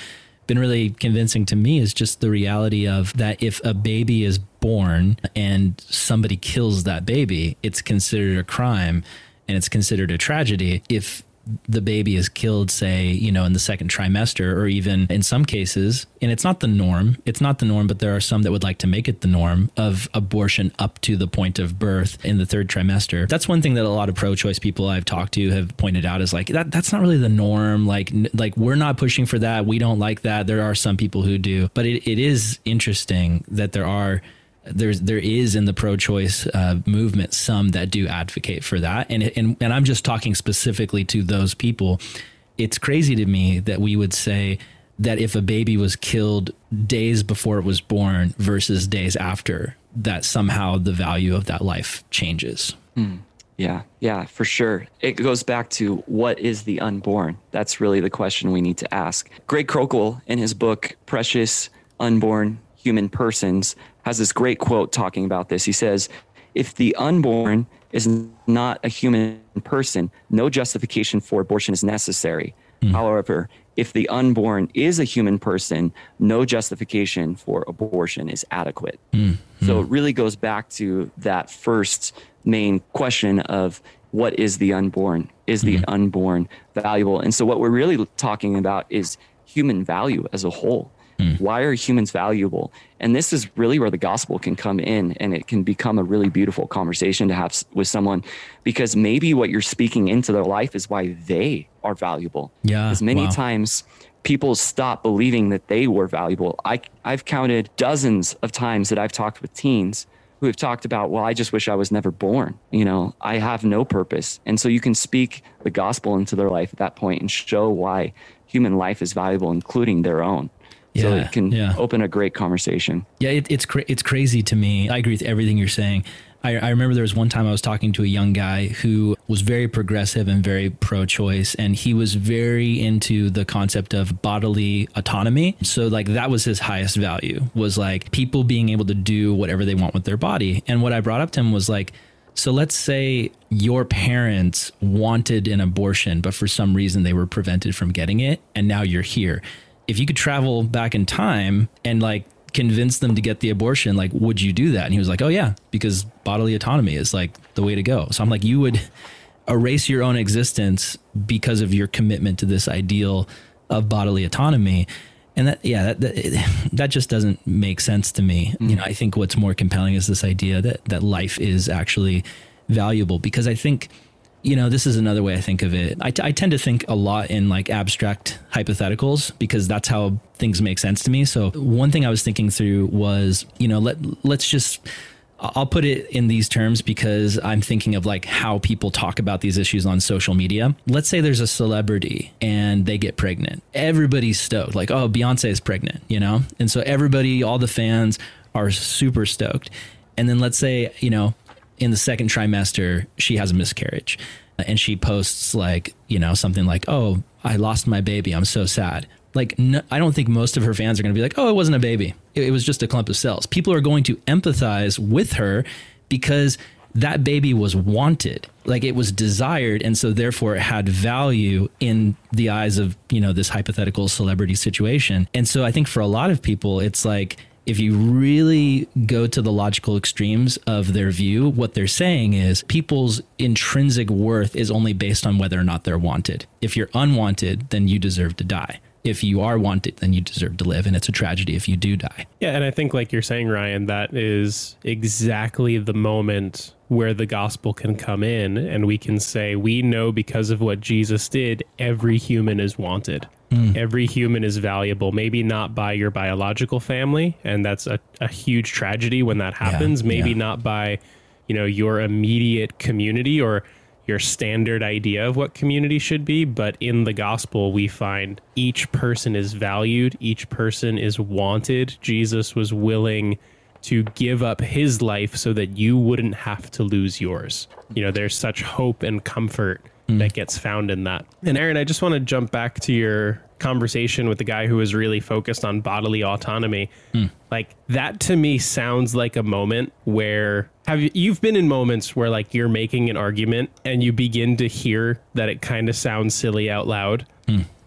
been really convincing to me is just the reality of that if a baby is born and somebody kills that baby, it's considered a crime and it's considered a tragedy. If the baby is killed, say, you know, in the second trimester, or even in some cases, and it's not the norm, it's not the norm, but there are some that would like to make it the norm of abortion up to the point of birth in the third trimester. That's one thing that a lot of pro-choice people I've talked to have pointed out is like, that that's not really the norm. Like, like we're not pushing for that. We don't like that. There are some people who do, but it, it is interesting that there are There's there is in the pro-choice uh, movement some that do advocate for that, and and and I'm just talking specifically to those people. It's crazy to me that we would say that if a baby was killed days before it was born versus days after, that somehow the value of that life changes. Mm. Yeah, yeah, for sure. It goes back to what is the unborn? That's really the question we need to ask. Greg Koukl, in his book Precious Unborn Human Persons, has this great quote talking about this. He says, if the unborn is not a human person, no justification for abortion is necessary. Mm. However, if the unborn is a human person, no justification for abortion is adequate. Mm. So it really goes back to that first main question of what is the unborn? Is the mm. unborn valuable? And so what we're really talking about is human value as a whole. Why are humans valuable? And this is really where the gospel can come in, and it can become a really beautiful conversation to have with someone, because maybe what you're speaking into their life is why they are valuable. Yeah. Because many wow. times people stop believing that they were valuable. I, I've counted dozens of times that I've talked with teens who have talked about, well, I just wish I was never born. You know, I have no purpose. And so you can speak the gospel into their life at that point and show why human life is valuable, including their own. Yeah, so it can yeah. open a great conversation. Yeah, it, it's cra- it's crazy to me. I agree with everything you're saying. I, I remember there was one time I was talking to a young guy who was very progressive and very pro-choice, and he was very into the concept of bodily autonomy. So like that was his highest value, was like people being able to do whatever they want with their body. And what I brought up to him was like, so let's say your parents wanted an abortion, but for some reason they were prevented from getting it, and now you're here. If you could travel back in time and like convince them to get the abortion, like, would you do that? And he was like, oh yeah, because bodily autonomy is like the way to go. So I'm like, you would erase your own existence because of your commitment to this ideal of bodily autonomy. And that, yeah, that, that, that just doesn't make sense to me. Mm-hmm. You know, I think what's more compelling is this idea that, that life is actually valuable, because I think, you know, this is another way I think of it. I, t- I tend to think a lot in like abstract hypotheticals, because that's how things make sense to me. So one thing I was thinking through was, you know, let, let's just, I'll put it in these terms because I'm thinking of like how people talk about these issues on social media. Let's say there's a celebrity and they get pregnant. Everybody's stoked, like, oh, Beyonce is pregnant, you know? And so everybody, all the fans are super stoked. And then let's say, you know, in the second trimester, she has a miscarriage, and she posts like, you know, something like, oh, I lost my baby, I'm so sad. Like, no, I don't think most of her fans are going to be like, oh, it wasn't a baby. It, it was just a clump of cells. People are going to empathize with her because that baby was wanted, like it was desired. And so therefore it had value in the eyes of, you know, this hypothetical celebrity situation. And so I think for a lot of people, it's like, if you really go to the logical extremes of their view, what they're saying is people's intrinsic worth is only based on whether or not they're wanted. If you're unwanted, then you deserve to die. If you are wanted, then you deserve to live. And it's a tragedy if you do die. Yeah. And I think like you're saying, Ryan, that is exactly the moment where the gospel can come in, and we can say, we know because of what Jesus did, every human is wanted. Mm. Every human is valuable, maybe not by your biological family. And that's a, a huge tragedy when that happens. Yeah, maybe yeah. not by, you know, your immediate community or your standard idea of what community should be. But in the gospel, we find each person is valued. Each person is wanted. Jesus was willing to give up his life so that you wouldn't have to lose yours. You know, there's such hope and comfort mm. that gets found in that. And Aaron, I just want to jump back to your conversation with the guy who was really focused on bodily autonomy. Mm. Like that to me sounds like a moment where have you, you've been in moments where like you're making an argument and you begin to hear that it kind of sounds silly out loud. Mm.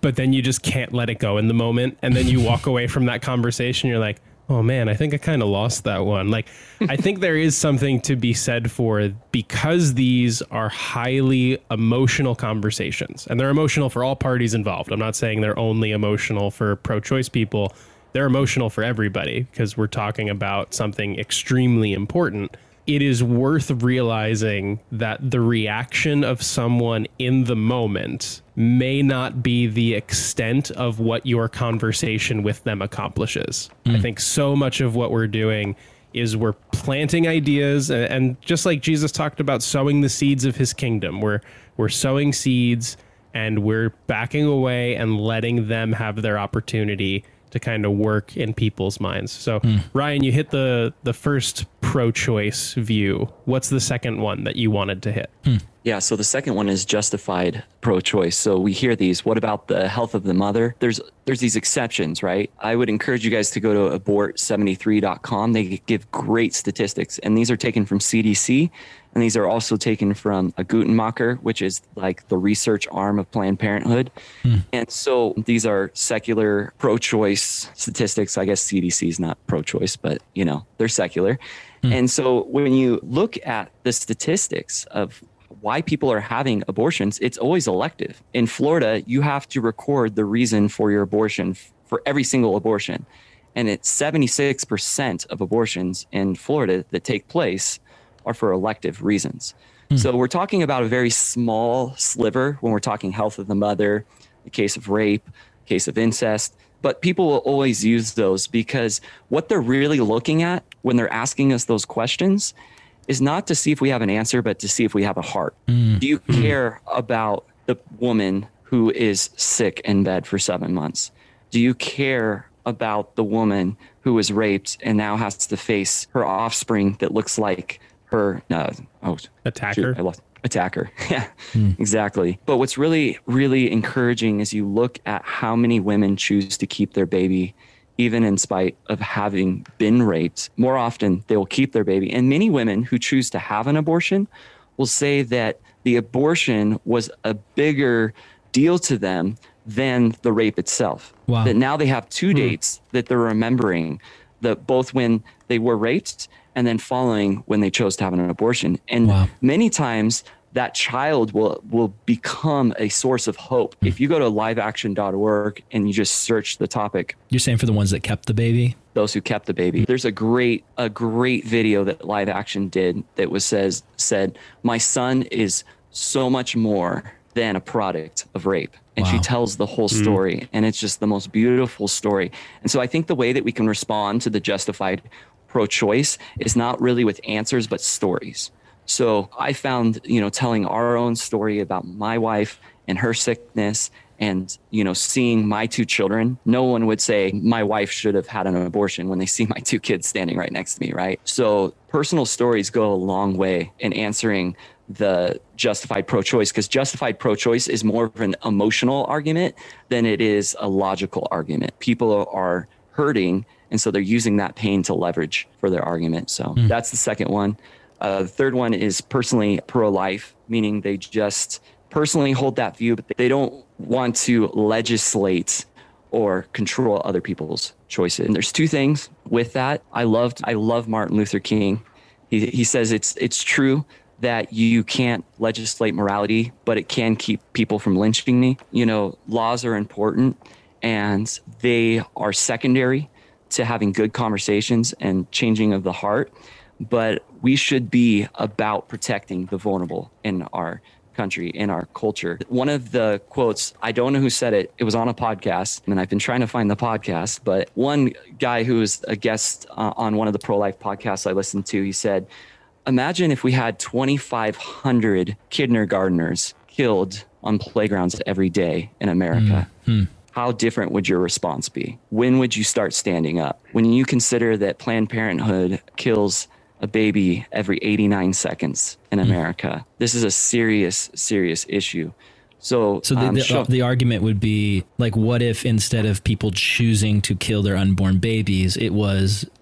but then you just can't let it go in the moment. And then you walk away from that conversation. You're like, oh man, I think I kind of lost that one. Like, I think there is something to be said for, because these are highly emotional conversations, and they're emotional for all parties involved. I'm not saying they're only emotional for pro-choice people. They're emotional for everybody, because we're talking about something extremely important. It is worth realizing that the reaction of someone in the moment may not be the extent of what your conversation with them accomplishes. Mm. I think so much of what we're doing is we're planting ideas, and, and just like Jesus talked about sowing the seeds of his kingdom, we're we're sowing seeds and we're backing away and letting them have their opportunity to kind of work in people's minds. So mm. Ryan, you hit the the first pro-choice view. What's the second one that you wanted to hit? Mm. Yeah, so the second one is justified pro-choice. So we hear these, what about the health of the mother? There's there's these exceptions, right? I would encourage you guys to go to abort seventy-three dot com. They give great statistics, and these are taken from C D C, and these are also taken from a Guttmacher, which is like the research arm of Planned Parenthood. Mm. And so these are secular pro-choice statistics. I guess C D C is not pro-choice, but you know, they're secular. Mm. And so when you look at the statistics of why people are having abortions, it's always elective. In Florida, you have to record the reason for your abortion f- for every single abortion. And it's seventy-six percent of abortions in Florida that take place are for elective reasons. Hmm. So we're talking about a very small sliver when we're talking health of the mother, the case of rape, case of incest. But people will always use those because what they're really looking at when they're asking us those questions is not to see if we have an answer, but to see if we have a heart. Mm. Do you care about the woman who is sick in bed for seven months? Do you care about the woman who was raped and now has to face her offspring that looks like her uh, oh, attacker? Shoot, I lost. Attacker. Yeah, mm. exactly. But what's really, really encouraging is you look at how many women choose to keep their baby even in spite of having been raped. More often, they will keep their baby. And many women who choose to have an abortion will say that the abortion was a bigger deal to them than the rape itself. Wow. That now they have two hmm. dates that they're remembering, that both when they were raped and then following when they chose to have an abortion. And wow. many times that child will will become a source of hope. Mm. If you go to live action dot org and you just search the topic. You're saying for the ones that kept the baby? Those who kept the baby. Mm. There's a great a great video that Live Action did that was says said, my son is so much more than a product of rape. And wow. she tells the whole story. Mm. And it's just the most beautiful story. And so I think the way that we can respond to the justified pro-choice is not really with answers, but stories. So I found, you know, telling our own story about my wife and her sickness and, you know, seeing my two children, no one would say my wife should have had an abortion when they see my two kids standing right next to me, right? So personal stories go a long way in answering the justified pro-choice, because justified pro-choice is more of an emotional argument than it is a logical argument. People are hurting, and so they're using that pain to leverage for their argument. So mm. that's the second one. Uh, the third one is personally pro-life, meaning they just personally hold that view, but they don't want to legislate or control other people's choices. And there's two things with that. I loved, I love Martin Luther King. He he says it's it's true that you can't legislate morality, but it can keep people from lynching me. You know, laws are important and they are secondary to having good conversations and changing of the heart. But we should be about protecting the vulnerable in our country, in our culture. One of the quotes, I don't know who said it, it was on a podcast, and I've been trying to find the podcast, but one guy who was a guest uh, on one of the pro-life podcasts I listened to, he said, imagine if we had twenty-five hundred kindergartners killed on playgrounds every day in America. Mm-hmm. How different would your response be? When would you start standing up? When you consider that Planned Parenthood kills a baby every eighty-nine seconds in America. Mm. This is a serious, serious issue. So, so the, um, the, sure. the argument would be like, what if instead of people choosing to kill their unborn babies, it was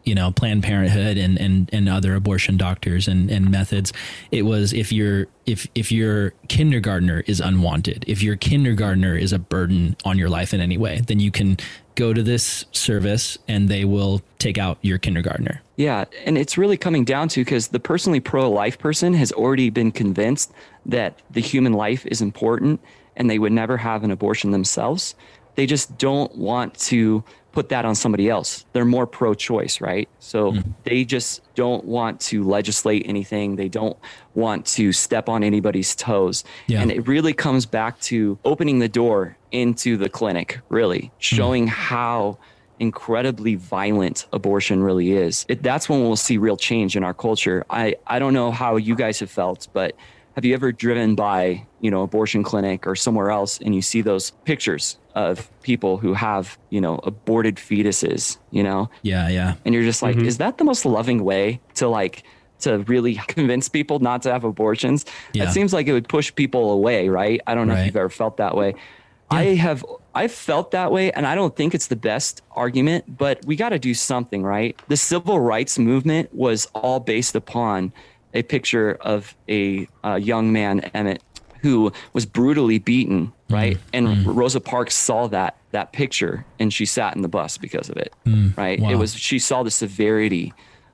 you know, Planned Parenthood and, and, and other abortion doctors and, and methods. It was if your if if your kindergartner is unwanted, if your kindergartner is a burden on your life in any way, then you can go to this service and they will take out your kindergartner. Yeah. And it's really coming down to, because the personally pro-life person has already been convinced that the human life is important and they would never have an abortion themselves. They just don't want to put that on somebody else. They're more pro-choice, right? So mm. they just don't want to legislate anything. They don't want to step on anybody's toes. Yeah. And it really comes back to opening the door into the clinic, really showing mm. how incredibly violent abortion really is. It, that's when we'll see real change in our culture. I, I don't know how you guys have felt, but have you ever driven by, you know, abortion clinic or somewhere else and you see those pictures of people who have, you know, aborted fetuses, you know? Yeah, yeah. And you're just like, mm-hmm. is that the most loving way to like, to really convince people not to have abortions? Yeah. That seems like it would push people away, right? I don't know right. if you've ever felt that way. Yeah. I have, I've felt that way, and I don't think it's the best argument, but we got to do something, right? The civil rights movement was all based upon a picture of a, a young man, Emmett, who was brutally beaten, right? Mm, and mm. Rosa Parks saw that that picture, and she sat in the bus because of it, mm, right? Wow. It was she saw the severity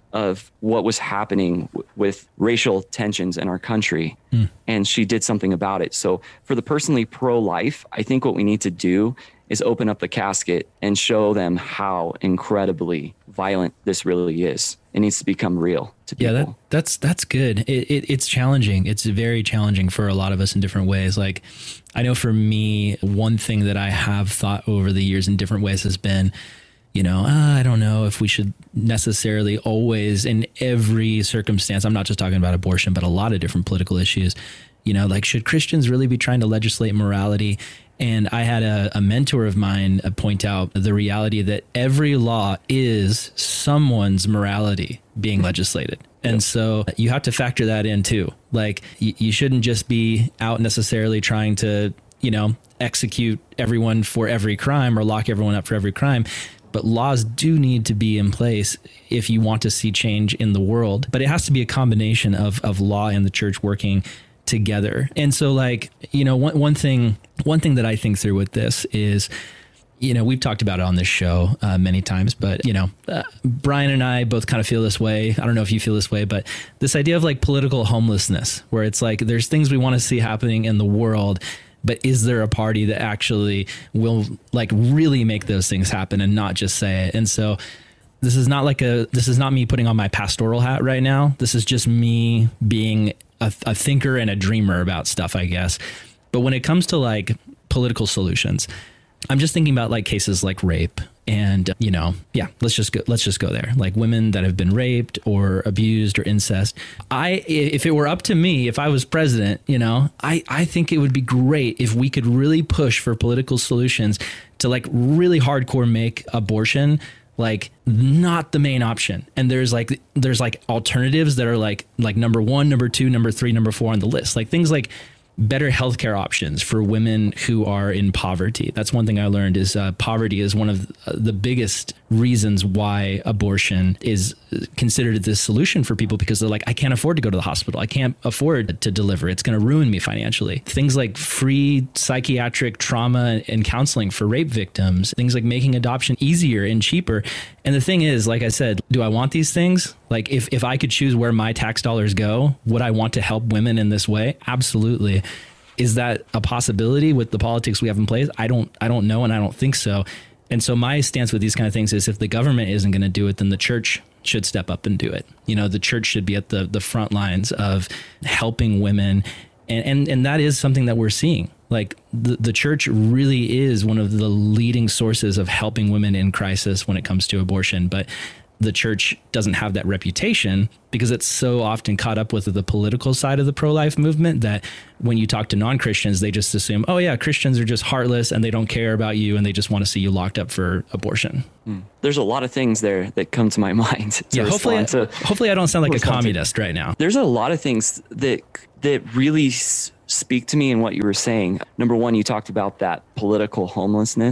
of what was happening w- with racial tensions in our country, mm. and she did something about it. So for the personally pro-life, I think what we need to do is open up the casket and show them how incredibly violent this really is. It needs to become real to people. Yeah, that, that's that's good. It, it, it's challenging. It's very challenging for a lot of us in different ways. Like, I know for me, one thing that I have thought over the years in different ways has been, you know, uh, I don't know if we should necessarily always, in every circumstance, I'm not just talking about abortion, but a lot of different political issues, you know, like, should Christians really be trying to legislate morality? And I had a, a mentor of mine point out the reality that every law is someone's morality being legislated. And yep. so you have to factor that in too. Like, y- you shouldn't just be out necessarily trying to, you know, execute everyone for every crime or lock everyone up for every crime. But laws do need to be in place if you want to see change in the world. But it has to be a combination of, of law and the church working together. And so, like, you know, one, one thing, one thing that I think through with this is, you know, we've talked about it on this show uh, many times, but, you know, uh, Brian and I both kind of feel this way. I don't know if you feel this way, but this idea of like political homelessness, where it's like, there's things we want to see happening in the world, but is there a party that actually will like really make those things happen and not just say it? And so this is not like a, this is not me putting on my pastoral hat right now. This is just me being a, a thinker and a dreamer about stuff, I guess. But when it comes to like political solutions, I'm just thinking about like cases like rape and, you know, yeah, let's just go, let's just go there. Like women that have been raped or abused or incest. I, if it were up to me, if I was president, you know, I, I think it would be great if we could really push for political solutions to like really hardcore make abortion like not the main option. And there's like, there's like alternatives that are like, like number one, number two, number three, number four on the list, like things like better healthcare options for women who are in poverty. That's one thing I learned is uh, poverty is one of the biggest reasons why abortion is considered this solution for people, because they're like, I can't afford to go to the hospital. I can't afford to deliver. It's going to ruin me financially. Things like free psychiatric trauma and counseling for rape victims, things like making adoption easier and cheaper. And the thing is, like I said, do I want these things? Like if, if I could choose where my tax dollars go, would I want to help women in this way? Absolutely. Is that a possibility with the politics we have in place? I don't, I don't know. And I don't think so. And so my stance with these kind of things is if the government isn't going to do it, then the church should step up and do it. You know, the church should be at the, the front lines of helping women. And, and, and that is something that we're seeing. Like the, the church really is one of the leading sources of helping women in crisis when it comes to abortion. But the church doesn't have that reputation because it's so often caught up with the political side of the pro-life movement that when you talk to non-Christians, they just assume, oh yeah, Christians are just heartless and they don't care about you and they just want to see you locked up for abortion. Mm. There's a lot of things there that come to my mind. To yeah, hopefully, to, hopefully I don't sound like a communist to. right now. There's a lot of things that that really s- speak to me in what you were saying. Number one, you talked about that political homelessness.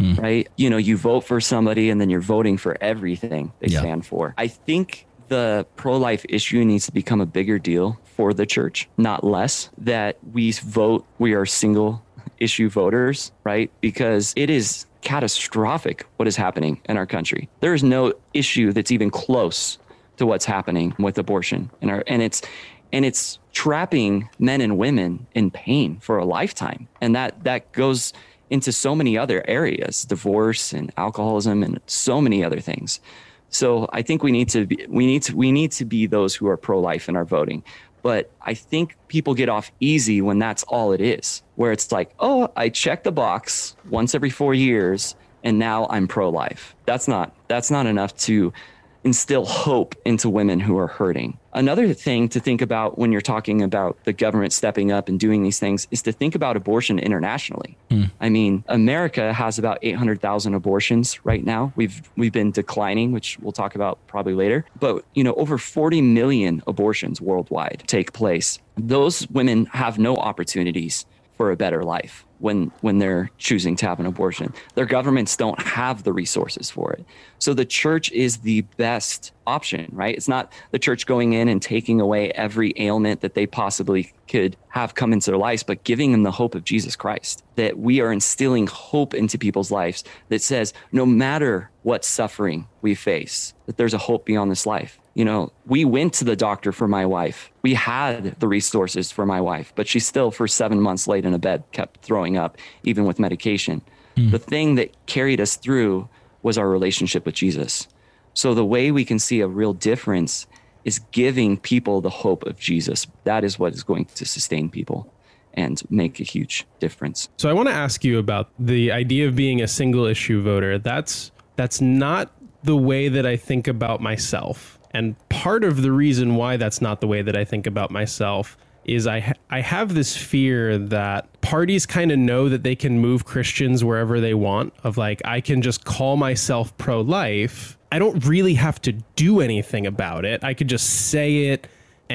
hmm. right? You know, you vote for somebody and then you're voting for everything they yeah. stand for. I think the pro-life issue needs to become a bigger deal for the church, not less, that we vote, we are single issue voters, right? Because it is catastrophic what is happening in our country. There is no issue that's even close to what's happening with abortion in our, and it's, and it's trapping men and women in pain for a lifetime. And that, that goes into so many other areas, divorce and alcoholism and so many other things. So I think we need to be, we need to, we need to be those who are pro-life in our voting. But I think people get off easy when that's all it is, where it's like, oh, I check the box once every four years and now I'm pro-life. That's not, that's not enough to instill hope into women who are hurting. Another thing to think about when you're talking about the government stepping up and doing these things is to think about abortion internationally. Mm. I mean, America has about eight hundred thousand abortions right now. We've we've been declining, which we'll talk about probably later. But, you know, over forty million abortions worldwide take place. Those women have no opportunities for a better life when when they're choosing to have an abortion. Their governments don't have the resources for it. So the church is the best option, right? It's not the church going in and taking away every ailment that they possibly could have come into their lives, but giving them the hope of Jesus Christ, that we are instilling hope into people's lives that says, no matter what suffering we face, that there's a hope beyond this life. You know, we went to the doctor for my wife. We had the resources for my wife, but she still for seven months laid in a bed, kept throwing up, even with medication. Mm. The thing that carried us through was our relationship with Jesus. So the way we can see a real difference is giving people the hope of Jesus. That is what is going to sustain people and make a huge difference. So I want to ask you about the idea of being a single issue voter. That's that's not the way that I think about myself. And part of the reason why that's not the way that I think about myself is I ha- I have this fear that parties kind of know that they can move Christians wherever they want, of like, I can just call myself pro-life. I don't really have to do anything about it. I could just say it,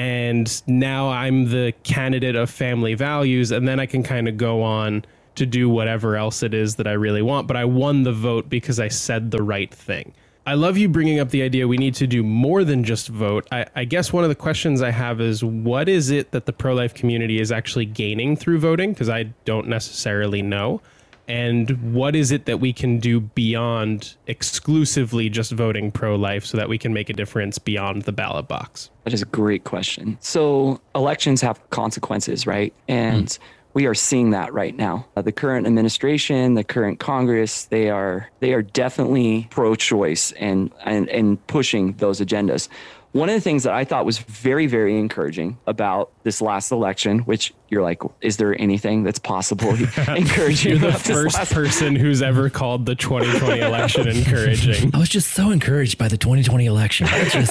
and now I'm the candidate of family values, and then I can kind of go on to do whatever else it is that I really want. But I won the vote because I said the right thing. I love you bringing up the idea we need to do more than just vote. I, I guess one of the questions I have is, what is it that the pro-life community is actually gaining through voting? Because I don't necessarily know. And what is it that we can do beyond exclusively just voting pro-life so that we can make a difference beyond the ballot box? That is a great question. So elections have consequences, right? And mm. we are seeing that right now. Uh, the current administration, the current Congress, they are they are definitely pro-choice and, and and pushing those agendas. One of the things that I thought was very, very encouraging about this last election, which you're like, is there anything that's possibly encouraging? You're the first last- person who's ever called the twenty twenty election encouraging. I was just so encouraged by the twenty twenty election. I just,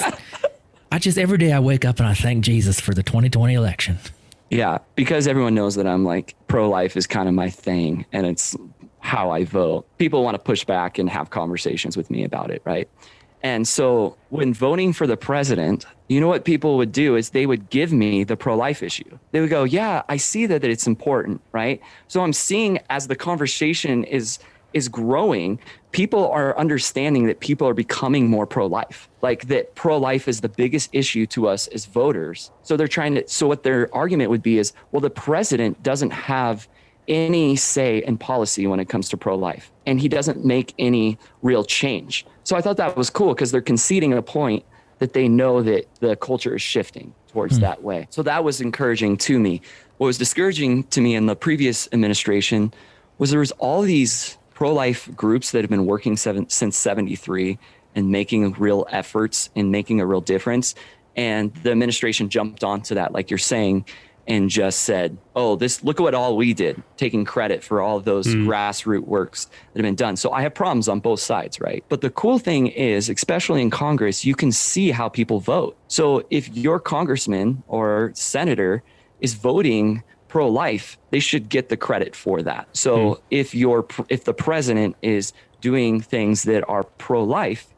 I just every day I wake up and I thank Jesus for the twenty twenty election. Yeah, because everyone knows that I'm like, pro-life is kind of my thing and it's how I vote. People want to push back and have conversations with me about it, right? And so when voting for the president, you know what people would do is they would give me the pro-life issue. They would go, yeah, I see that, that it's important, right? So I'm seeing as the conversation is is growing, people are understanding that people are becoming more pro-life, like that pro-life is the biggest issue to us as voters. So they're trying to, so what their argument would be is, well, the president doesn't have any say in policy when it comes to pro-life, and he doesn't make any real change. So I thought that was cool because they're conceding a point that they know that the culture is shifting towards mm. that way. So that was encouraging to me. What was discouraging to me in the previous administration was there was all these pro-life groups that have been working seven, since seventy-three and making real efforts and making a real difference. And the administration jumped onto that, like you're saying, and just said, oh, this, look at what all we did, taking credit for all of those mm. grassroots works that have been done. So I have problems on both sides, right? But the cool thing is, especially in Congress, you can see how people vote. So if your congressman or senator is voting pro-life, they should get the credit for that. So mm. if you're, if the president is doing things that are pro-life,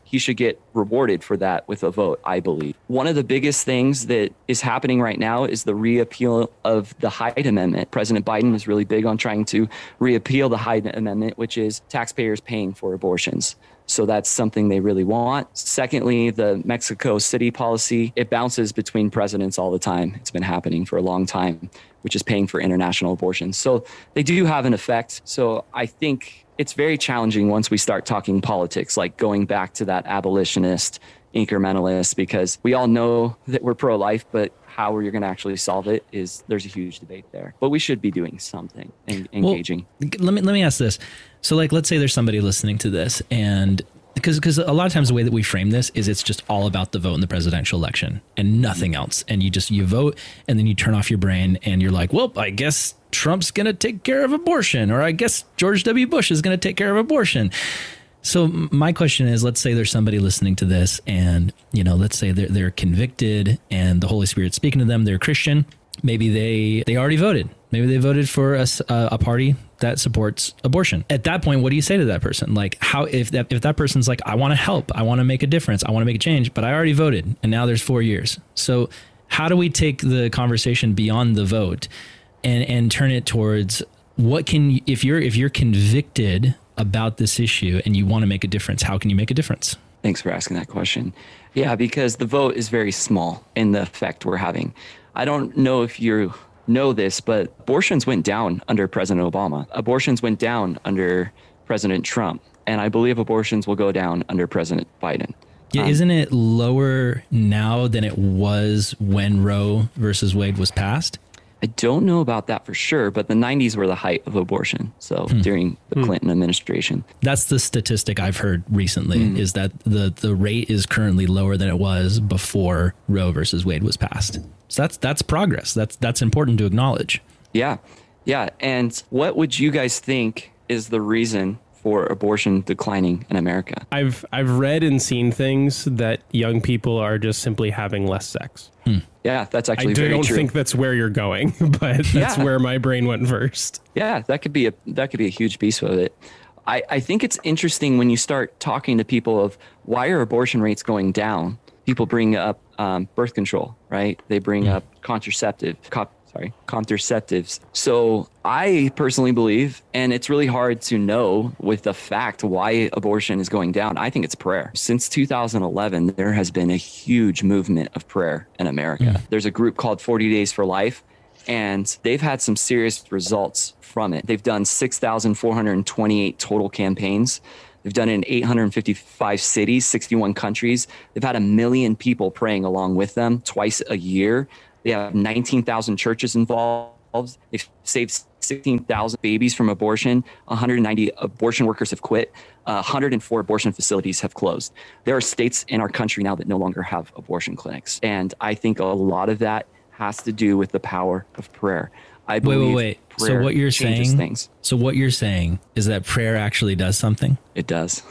he should get rewarded for that with a vote, I believe. One of the biggest things that is happening right now is the reappeal of the Hyde Amendment. President Biden is really big on trying to reappeal the Hyde Amendment, which is taxpayers paying for abortions. So that's something they really want. Secondly, the Mexico City policy, it bounces between presidents all the time. It's been happening for a long time, which is paying for international abortions. So they do have an effect. So I think it's very challenging once we start talking politics, like going back to that abolitionist, incrementalist, because we all know that we're pro-life, but how you're going to actually solve it is there's a huge debate there. But we should be doing something and engaging. Well, let me let me ask this. So like, let's say there's somebody listening to this, and because because a lot of times the way that we frame this is it's just all about the vote in the presidential election and nothing else. And you just you vote and then you turn off your brain and you're like, well, I guess Trump's going to take care of abortion, or I guess George W. Bush is going to take care of abortion. So my question is, let's say there's somebody listening to this and, you know, let's say they're, they're convicted and the Holy Spirit's speaking to them. They're a Christian. Maybe they, they already voted. Maybe they voted for a, a party that supports abortion. At that point, what do you say to that person? Like, how, if that, if that person's like, I want to help, I want to make a difference, I want to make a change, but I already voted and now there's four years. So how do we take the conversation beyond the vote and, and turn it towards what can, if you're, if you're convicted about this issue and you want to make a difference, how can you make a difference? Thanks for asking that question. Yeah, because the vote is very small in the effect we're having. I don't know if you know this, but abortions went down under President Obama. Abortions went down under President Trump. And I believe abortions will go down under President Biden. Yeah, um, isn't it lower now than it was when Roe versus Wade was passed? I don't know about that for sure, but the nineties were the height of abortion. So hmm. during the Clinton administration. That's the statistic I've heard recently, hmm. is that the, the rate is currently lower than it was before Roe versus Wade was passed. So that's that's progress. That's that's important to acknowledge. Yeah. Yeah. And what would you guys think is the reason for abortion declining in America? I've I've read and seen things that young people are just simply having less sex. Hmm. Yeah, that's actually I very don't true. think that's where you're going, but that's yeah. where my brain went first. Yeah, that could be a that could be a huge piece of it. I, I think it's interesting when you start talking to people of why are abortion rates going down. People bring up um, birth control, right? They bring mm. up contraceptive, co- sorry, contraceptives. So I personally believe, and it's really hard to know with the fact why abortion is going down. I think it's prayer. Since two thousand eleven, there has been a huge movement of prayer in America. Mm. There's a group called forty days for life, and they've had some serious results from it. They've done six thousand four hundred twenty-eight total campaigns. They've done it in eight hundred fifty-five cities, sixty-one countries. They've had a million people praying along with them twice a year. They have nineteen thousand churches involved. They've saved sixteen thousand babies from abortion. one hundred ninety abortion workers have quit. Uh, one hundred four abortion facilities have closed. There are states in our country now that no longer have abortion clinics. And I think a lot of that has to do with the power of prayer. I believe wait, wait, wait. So what you're saying, things. so what you're saying is that prayer actually does something? It does.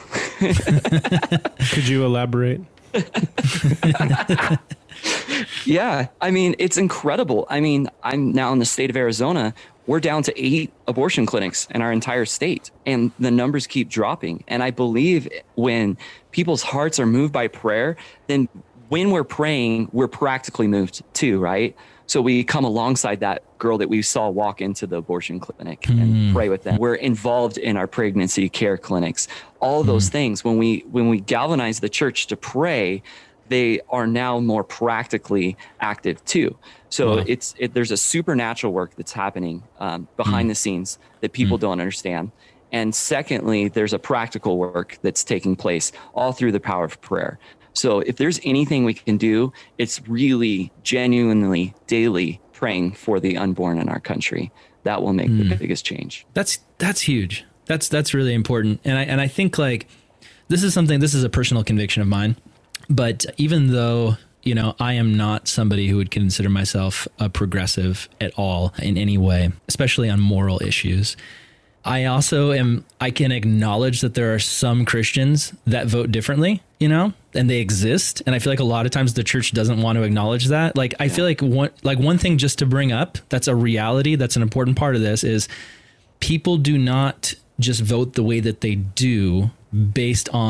Could you elaborate? Yeah, I mean, it's incredible. I mean, I'm now in the state of Arizona. We're down to eight abortion clinics in our entire state, and the numbers keep dropping. And I believe when people's hearts are moved by prayer, then when we're praying, we're practically moved too, right? So we come alongside that girl that we saw walk into the abortion clinic mm. and pray with them. We're involved in our pregnancy care clinics. All of those mm. things, when we when we galvanize the church to pray, they are now more practically active too. So wow. it's it, there's a supernatural work that's happening um, behind mm. the scenes that people mm. don't understand. And secondly, there's a practical work that's taking place all through the power of prayer. So if there's anything we can do, it's really genuinely daily praying for the unborn in our country. That will make mm. the biggest change. That's that's huge. That's that's really important. And I and I think like this is something, this is a personal conviction of mine. But even though, you know, I am not somebody who would consider myself a progressive at all in any way, especially on moral issues, I also am, I can acknowledge that there are some Christians that vote differently, you know, and they exist. And I feel like a lot of times the church doesn't want to acknowledge that. Like, I yeah. feel like one, like one thing just to bring up, that's a reality, that's an important part of this, is people do not just vote the way that they do based on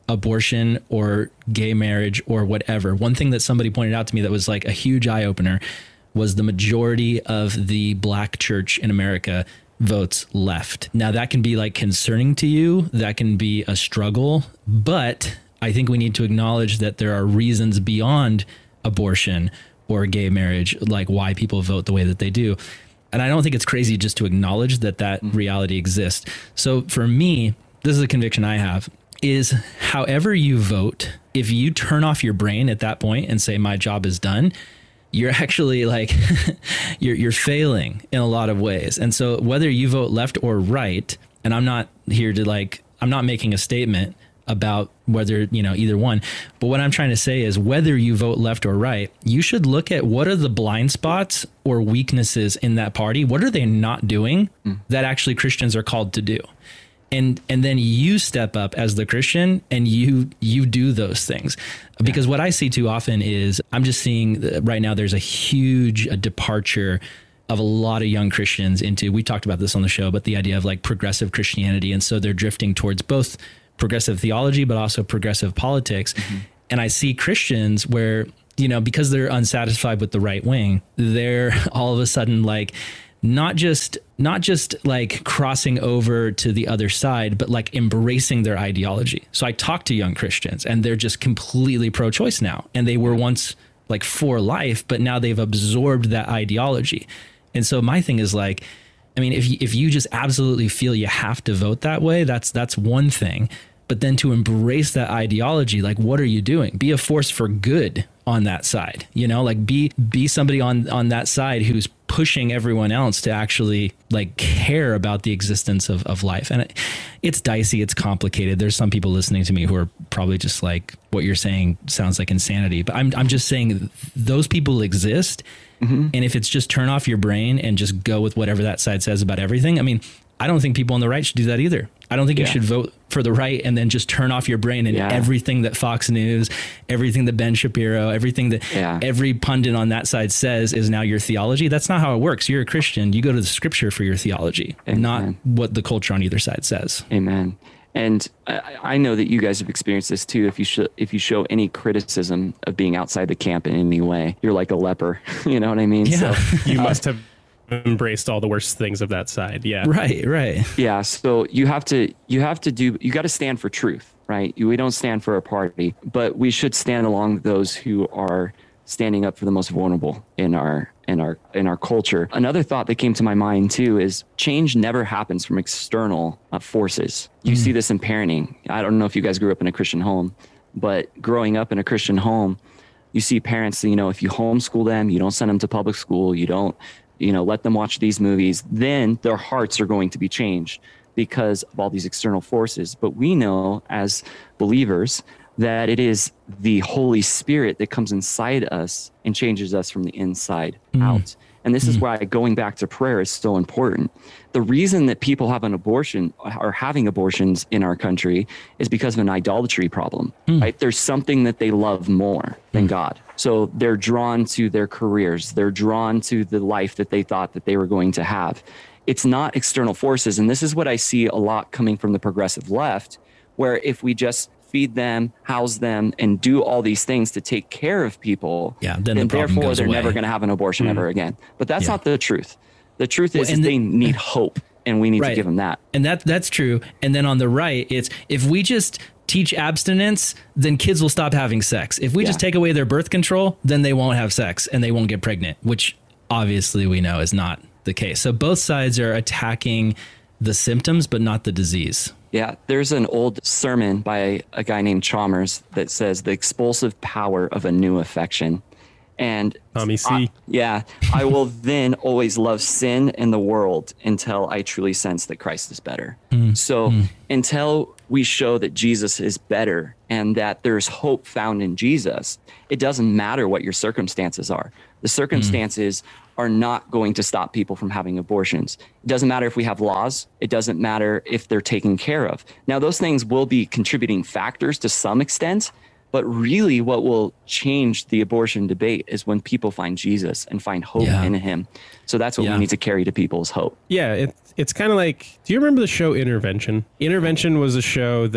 abortion or gay marriage or whatever, one thing that somebody pointed out to me that was like a huge eye opener was the majority of the black church in America votes left. Now that can be like concerning to you, that can be a struggle, but I think we need to acknowledge that there are reasons beyond abortion or gay marriage, like why people vote the way that they do. And I don't think it's crazy just to acknowledge that that mm-hmm. reality exists. So for me, this is a conviction I have, is however you vote, if you turn off your brain at that point and say, my job is done, you're actually like, you're, you're failing in a lot of ways. And so whether you vote left or right, and I'm not here to like, I'm not making a statement about whether, you know, either one. But what I'm trying to say is whether you vote left or right, you should look at what are the blind spots or weaknesses in that party. What are they not doing mm. that actually Christians are called to do? And and then you step up as the Christian and you you do those things. Because yeah. what I see too often is I'm just seeing right now there's a huge a departure of a lot of young Christians into, we talked about this on the show, but the idea of like progressive Christianity. And so they're drifting towards both progressive theology, but also progressive politics. Mm-hmm. And I see Christians where, you know, because they're unsatisfied with the right wing, they're all of a sudden like, not just not just like crossing over to the other side, but like embracing their ideology. So I talk to young Christians and they're just completely pro-choice now. And they were once like for life, but now they've absorbed that ideology. And so my thing is like, I mean, if you, if you just absolutely feel you have to vote that way, that's that's one thing. But then to embrace that ideology, like, what are you doing? Be a force for good on that side, you know, like be be somebody on on that side who's pushing everyone else to actually like care about the existence of, of life. And it, it's dicey. It's complicated. There's some people listening to me who are probably just like, what you're saying sounds like insanity, but I'm I'm just saying those people exist. Mm-hmm. And if it's just turn off your brain and just go with whatever that side says about everything, I mean, I don't think people on the right should do that either. I don't think yeah. you should vote for the right and then just turn off your brain and yeah. everything that Fox News, everything that Ben Shapiro, everything that yeah. every pundit on that side says is now your theology. That's not how it works. You're a Christian. You go to the scripture for your theology, Amen. Not what the culture on either side says. Amen. And I, I know that you guys have experienced this too. If you show, if you show any criticism of being outside the camp in any way, you're like a leper. You know what I mean? Yeah. So you must have embraced all the worst things of that side. Yeah. Right. Right. Yeah. So you have to, you have to do, you got to stand for truth, right? We don't stand for a party, but we should stand along those who are standing up for the most vulnerable in our, in our, in our culture. Another thought that came to my mind too, is change never happens from external uh, forces. You mm. see this in parenting. I don't know if you guys grew up in a Christian home, but growing up in a Christian home, you see parents, you know, if you homeschool them, you don't send them to public school, you don't, you know, let them watch these movies, then their hearts are going to be changed because of all these external forces. But we know as believers that it is the Holy Spirit that comes inside us and changes us from the inside mm. out. And this mm. is why going back to prayer is so important. The reason that people have an abortion or having abortions in our country is because of an idolatry problem, mm. right? There's something that they love more than mm. God. So they're drawn to their careers. They're drawn to the life that they thought that they were going to have. It's not external forces. And this is what I see a lot coming from the progressive left, where if we just feed them, house them, and do all these things to take care of people, yeah, then, then the therefore they're away. never going to have an abortion mm. ever again. But that's yeah. not the truth. The truth is, well, is the, they need hope, and we need right. to give them that. And that that's true. And then on the right, it's if we just teach abstinence, then kids will stop having sex. If we yeah. just take away their birth control, then they won't have sex and they won't get pregnant, which obviously we know is not the case. So both sides are attacking the symptoms, but not the disease. Yeah, there's an old sermon by a guy named Chalmers that says the expulsive power of a new affection. And Tommy C. I, yeah, I will then always love sin and the world until I truly sense that Christ is better. Mm. So mm. until we show that Jesus is better and that there's hope found in Jesus, it doesn't matter what your circumstances are. The circumstances mm. are not going to stop people from having abortions. It doesn't matter if we have laws. It doesn't matter if they're taken care of. Now, those things will be contributing factors to some extent, but really what will change the abortion debate is when people find Jesus and find hope yeah. in him. So that's what yeah. we need to carry to people is hope. Yeah, it, it's kind of like, do you remember the show Intervention? Intervention was a show that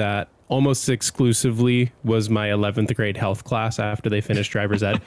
almost exclusively was my eleventh grade health class after they finished driver's ed.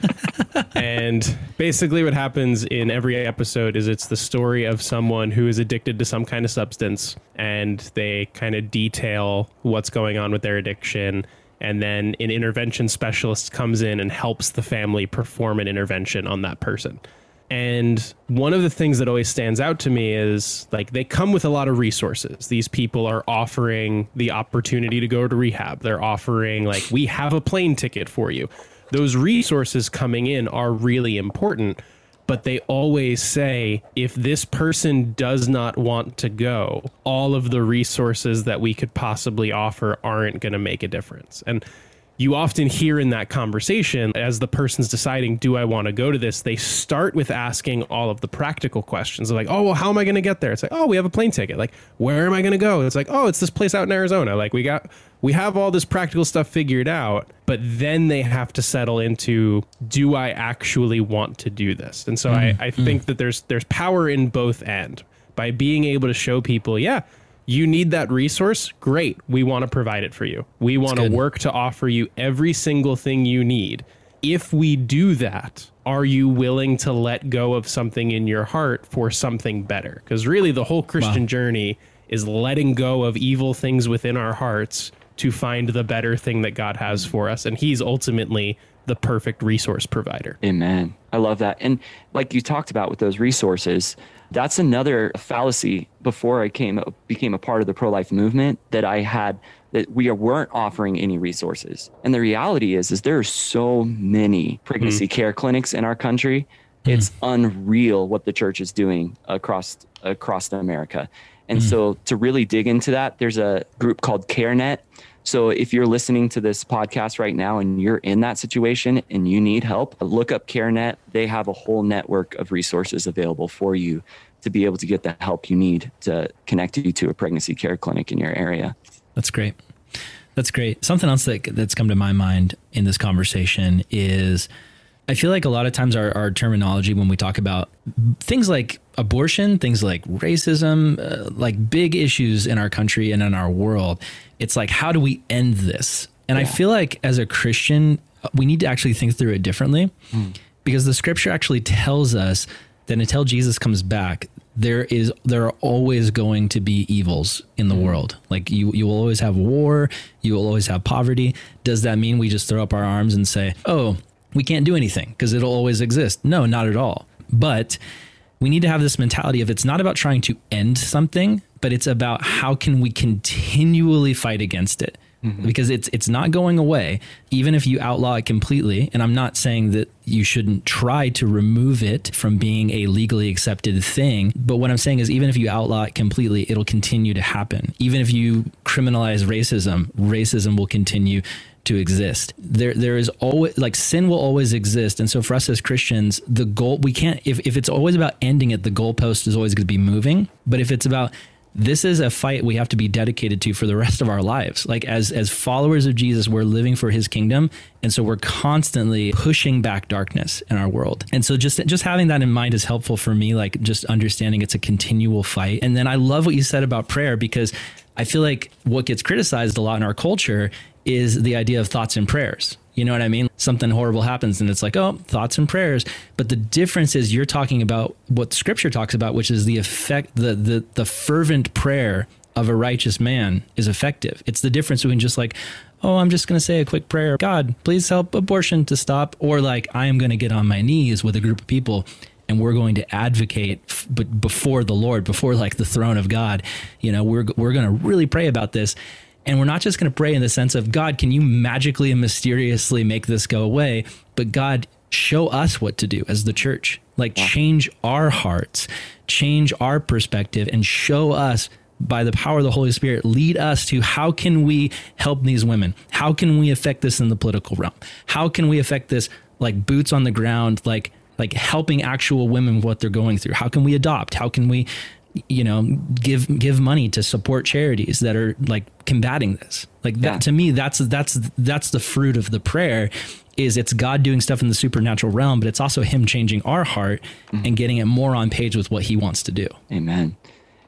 And basically what happens in every episode is it's the story of someone who is addicted to some kind of substance, and they kind of detail what's going on with their addiction. And then an intervention specialist comes in and helps the family perform an intervention on that person. And one of the things that always stands out to me is like they come with a lot of resources. These people are offering the opportunity to go to rehab. They're offering like, we have a plane ticket for you. Those resources coming in are really important, but they always say, if this person does not want to go, all of the resources that we could possibly offer aren't going to make a difference. And you often hear in that conversation, as the person's deciding, do I want to go to this? They start with asking all of the practical questions. They're like, oh, well, how am I going to get there? It's like, oh, we have a plane ticket. Like, where am I going to go? It's like, oh, it's this place out in Arizona. Like, we got, we have all this practical stuff figured out, but then they have to settle into, do I actually want to do this? And so mm, I, I mm. think that there's, there's power in both ends by being able to show people, yeah, you need that resource. Great. We want to provide it for you. We want to work to offer you every single thing you need. If we do that, are you willing to let go of something in your heart for something better? Because really the whole Christian wow. journey is letting go of evil things within our hearts to find the better thing that God has for us. And he's ultimately the perfect resource provider. Amen. I love that. And like you talked about with those resources, that's another fallacy before I came became a part of the pro-life movement that I had, that we weren't offering any resources. And the reality is, is there are so many pregnancy mm. care clinics in our country. Mm. It's unreal what the church is doing across across America. And mm. so to really dig into that, there's a group called CareNet. So if you're listening to this podcast right now and you're in that situation and you need help, look up CareNet. They have a whole network of resources available for you to be able to get the help you need to connect you to a pregnancy care clinic in your area. That's great. That's great. Something else that that's come to my mind in this conversation is I feel like a lot of times our, our terminology when we talk about things like abortion, things like racism, uh, like big issues in our country and in our world, it's like, how do we end this? And yeah. I feel like as a Christian, we need to actually think through it differently mm. because the scripture actually tells us that until Jesus comes back, there is there are always going to be evils in the mm. world. Like you, you will always have war. You will always have poverty. Does that mean we just throw up our arms and say, oh, we can't do anything because it'll always exist? No, not at all. But we need to have this mentality of it's not about trying to end something, but it's about how can we continually fight against it? Mm-hmm. Because it's it's not going away, even if you outlaw it completely. And I'm not saying that you shouldn't try to remove it from being a legally accepted thing. But what I'm saying is even if you outlaw it completely, it'll continue to happen. Even if you criminalize racism, racism will continue to exist. There, there is always like sin will always exist. And so for us as Christians, the goal, we can't, if, if it's always about ending it, the goalpost is always going to be moving. But if it's about, this is a fight we have to be dedicated to for the rest of our lives. Like as, as followers of Jesus, we're living for his kingdom. And so we're constantly pushing back darkness in our world. And so just, just having that in mind is helpful for me, like just understanding it's a continual fight. And then I love what you said about prayer, because I feel like what gets criticized a lot in our culture is the idea of thoughts and prayers. You know what I mean? Something horrible happens and it's like, oh, thoughts and prayers. But the difference is you're talking about what scripture talks about, which is the effect, the the the fervent prayer of a righteous man is effective. It's the difference between just like, oh, I'm just going to say a quick prayer. God, please help abortion to stop. Or like, I am going to get on my knees with a group of people and we're going to advocate f- but before the Lord, before like the throne of God. You know, we're we're going to really pray about this. And we're not just going to pray in the sense of, God, can you magically and mysteriously make this go away? But God, show us what to do as the church. Like change our hearts, change our perspective, and show us by the power of the Holy Spirit, lead us to how can we help these women? How can we affect this in the political realm? How can we affect this like boots on the ground, like like helping actual women with what they're going through? How can we adopt? How can we you know, give, give money to support charities that are like combating this? Like that, yeah. To me, that's, that's, that's the fruit of the prayer is it's God doing stuff in the supernatural realm, but it's also him changing our heart mm-hmm. and getting it more on page with what he wants to do. Amen.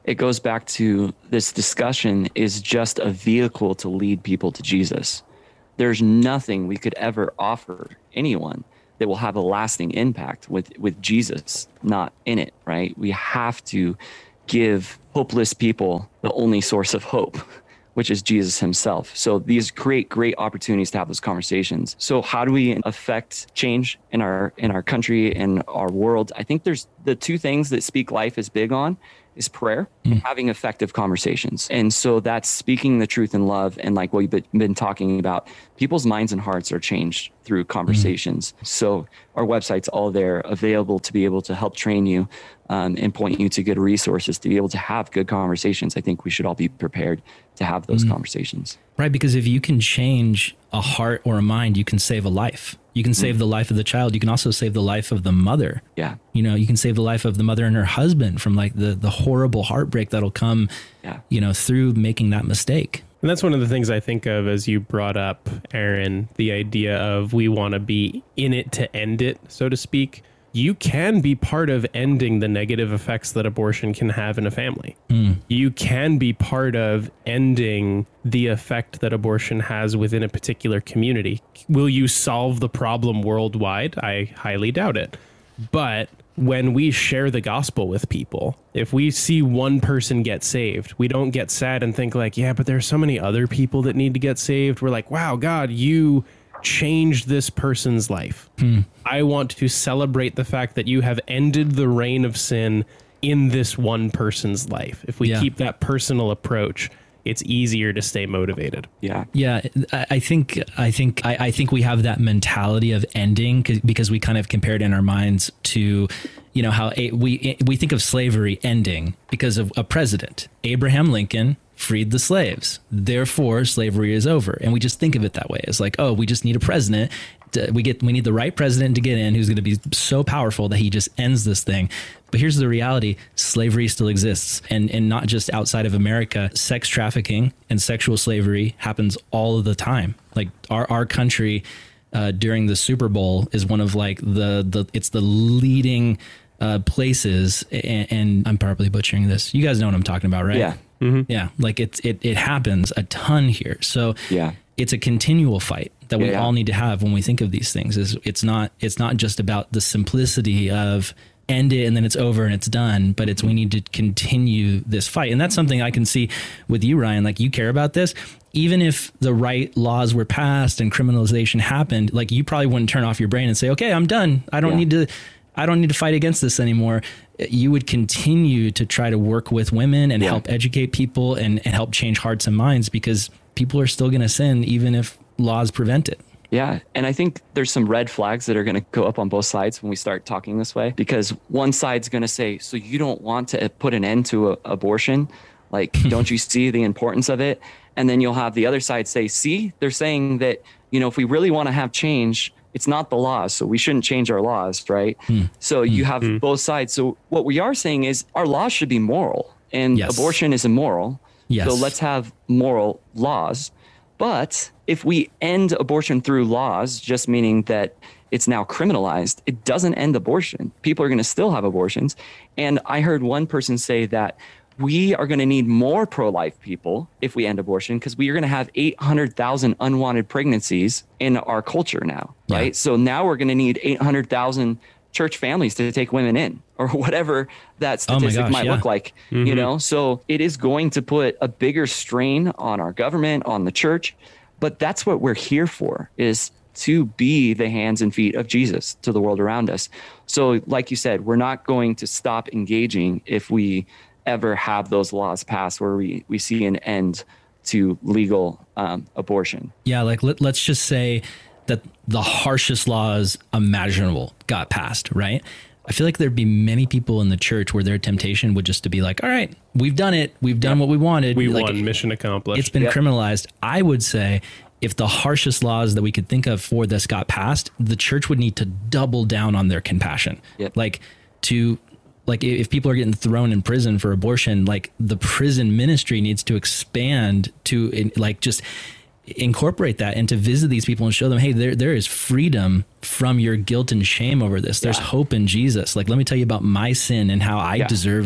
it goes back to this discussion is just a vehicle to lead people to Jesus. There's nothing we could ever offer anyone that will have a lasting impact with, with Jesus not in it, right? We have to give hopeless people the only source of hope, which is Jesus himself. So these create great opportunities to have those conversations. So how do we affect change in our in our country and our world? I think there's the two things that Speak Life is big on is prayer mm. and having effective conversations. And so that's speaking the truth in love. And like what we've been talking about, people's minds and hearts are changed through conversations. Mm. So our website's all there, available to be able to help train you um, and point you to good resources to be able to have good conversations. I think we should all be prepared to have those mm. conversations. Right, because if you can change a heart or a mind, you can save a life. You can save mm. the life of the child. You can also save the life of the mother. Yeah. You know, you can save the life of the mother and her husband from like the, the horrible heartbreak that'll come, yeah. you know, through making that mistake. And that's one of the things I think of as you brought up, Aaron, the idea of we want to be in it to end it, so to speak. You can be part of ending the negative effects that abortion can have in a family. Mm. You can be part of ending the effect that abortion has within a particular community. Will you solve the problem worldwide? I highly doubt it. But when we share the gospel with people, if we see one person get saved, we don't get sad and think like, yeah, but there's so many other people that need to get saved. We're like, wow, God, you changed this person's life. Hmm. I want to celebrate the fact that you have ended the reign of sin in this one person's life. If we yeah. keep that personal approach, it's easier to stay motivated. Yeah. Yeah. I think, I think, I, I think we have that mentality of ending because we kind of compared in our minds to, you know, how a, we, we think of slavery ending because of a president, Abraham Lincoln, freed the slaves. Therefore, slavery is over. And we just think of it that way. It's like, oh, we just need a president. To, we get we need the right president to get in who's going to be so powerful that he just ends this thing. But here's the reality. Slavery still exists. And, and not just outside of America. Sex trafficking and sexual slavery happens all of the time. Like our, our country uh, during the Super Bowl is one of like the, the it's the leading uh, places. And, and I'm probably butchering this. You guys know what I'm talking about, right? Yeah. Mm-hmm. Yeah, like it's it it happens a ton here. So yeah, it's a continual fight that we yeah. all need to have when we think of these things. Is it's not it's not just about the simplicity of end it and then it's over and it's done, but it's we need to continue this fight. And that's something I can see with you, Ryan. Like you care about this. Even if the right laws were passed and criminalization happened, like you probably wouldn't turn off your brain and say, okay, I'm done. I don't yeah. need to I don't need to fight against this anymore. You would continue to try to work with women and yeah. help educate people and, and help change hearts and minds because people are still going to sin even if laws prevent it. Yeah. And I think there's some red flags that are going to go up on both sides when we start talking this way, because one side's going to say, so you don't want to put an end to a, abortion? Like, don't you see the importance of it? And then you'll have the other side say, see, they're saying that, you know, if we really want to have change, it's not the laws, so we shouldn't change our laws, right? Mm. So you have mm. both sides. So what we are saying is our laws should be moral, and yes. abortion is immoral. Yes. So let's have moral laws. But if we end abortion through laws, just meaning that it's now criminalized, it doesn't end abortion. People are going to still have abortions. And I heard one person say that we are going to need more pro-life people if we end abortion, because we are going to have eight hundred thousand unwanted pregnancies in our culture now, right? Yeah. So now we're going to need eight hundred thousand church families to take women in, or whatever that statistic oh gosh, might yeah. look like, mm-hmm. you know? So it is going to put a bigger strain on our government, on the church, but that's what we're here for, is to be the hands and feet of Jesus to the world around us. So like you said, we're not going to stop engaging if we ever have those laws passed where we, we see an end to legal um, abortion. Yeah, like let, let's just say that the harshest laws imaginable got passed, right? I feel like there'd be many people in the church where their temptation would just to be like, all right, we've done it. We've done yep. what we wanted. We like, won, mission accomplished. It's been yep. criminalized. I would say if the harshest laws that we could think of for this got passed, the church would need to double down on their compassion. Yep. Like to... Like if people are getting thrown in prison for abortion, like the prison ministry needs to expand to like just incorporate that and to visit these people and show them, hey, there there is freedom from your guilt and shame over this. There's yeah. hope in Jesus. Like, let me tell you about my sin and how I yeah. deserve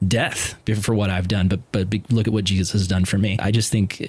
death for what I've done, but but be, look at what Jesus has done for me. I just think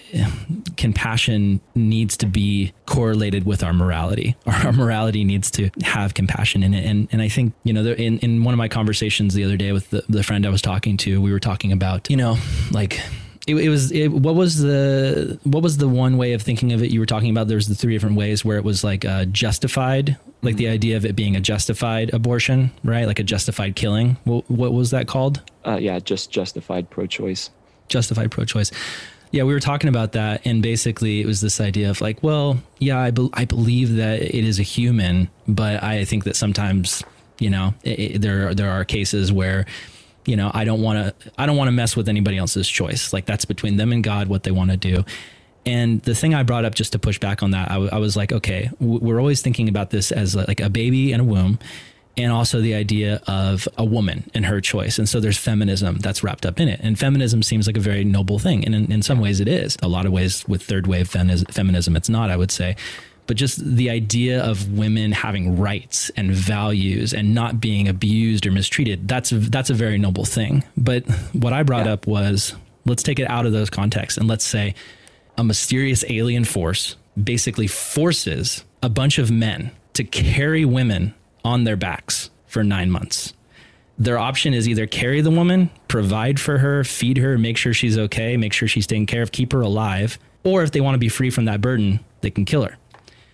compassion needs to be correlated with our morality. Our, our morality needs to have compassion in it. And and I think, you know, there, in, in one of my conversations the other day with the, the friend I was talking to, we were talking about, you know, like It, it was it, what was the what was the one way of thinking of it you were talking about? There's the three different ways where it was like uh, justified, like mm-hmm. the idea of it being a justified abortion, right? Like a justified killing. What, what was that called? Uh, yeah, just justified pro-choice. Justified pro-choice. Yeah, we were talking about that, and basically it was this idea of like, well, yeah, I be- I believe that it is a human, but I think that sometimes, you know, it, it, there there are cases where, you know, I don't want to, I don't want to mess with anybody else's choice. Like that's between them and God, what they want to do. And the thing I brought up just to push back on that, I, w- I was like, okay, w- we're always thinking about this as like a baby in a womb, and also the idea of a woman and her choice. And so there's feminism that's wrapped up in it. And feminism seems like a very noble thing. And in, in some ways it is. A lot of ways with third wave feminis- feminism, it's not, I would say. But just the idea of women having rights and values and not being abused or mistreated, that's that's a very noble thing. But what I brought yeah. up was, let's take it out of those contexts and let's say a mysterious alien force basically forces a bunch of men to carry women on their backs for nine months. Their option is either carry the woman, provide for her, feed her, make sure she's okay, make sure she's taken care of, keep her alive, or if they want to be free from that burden, they can kill her.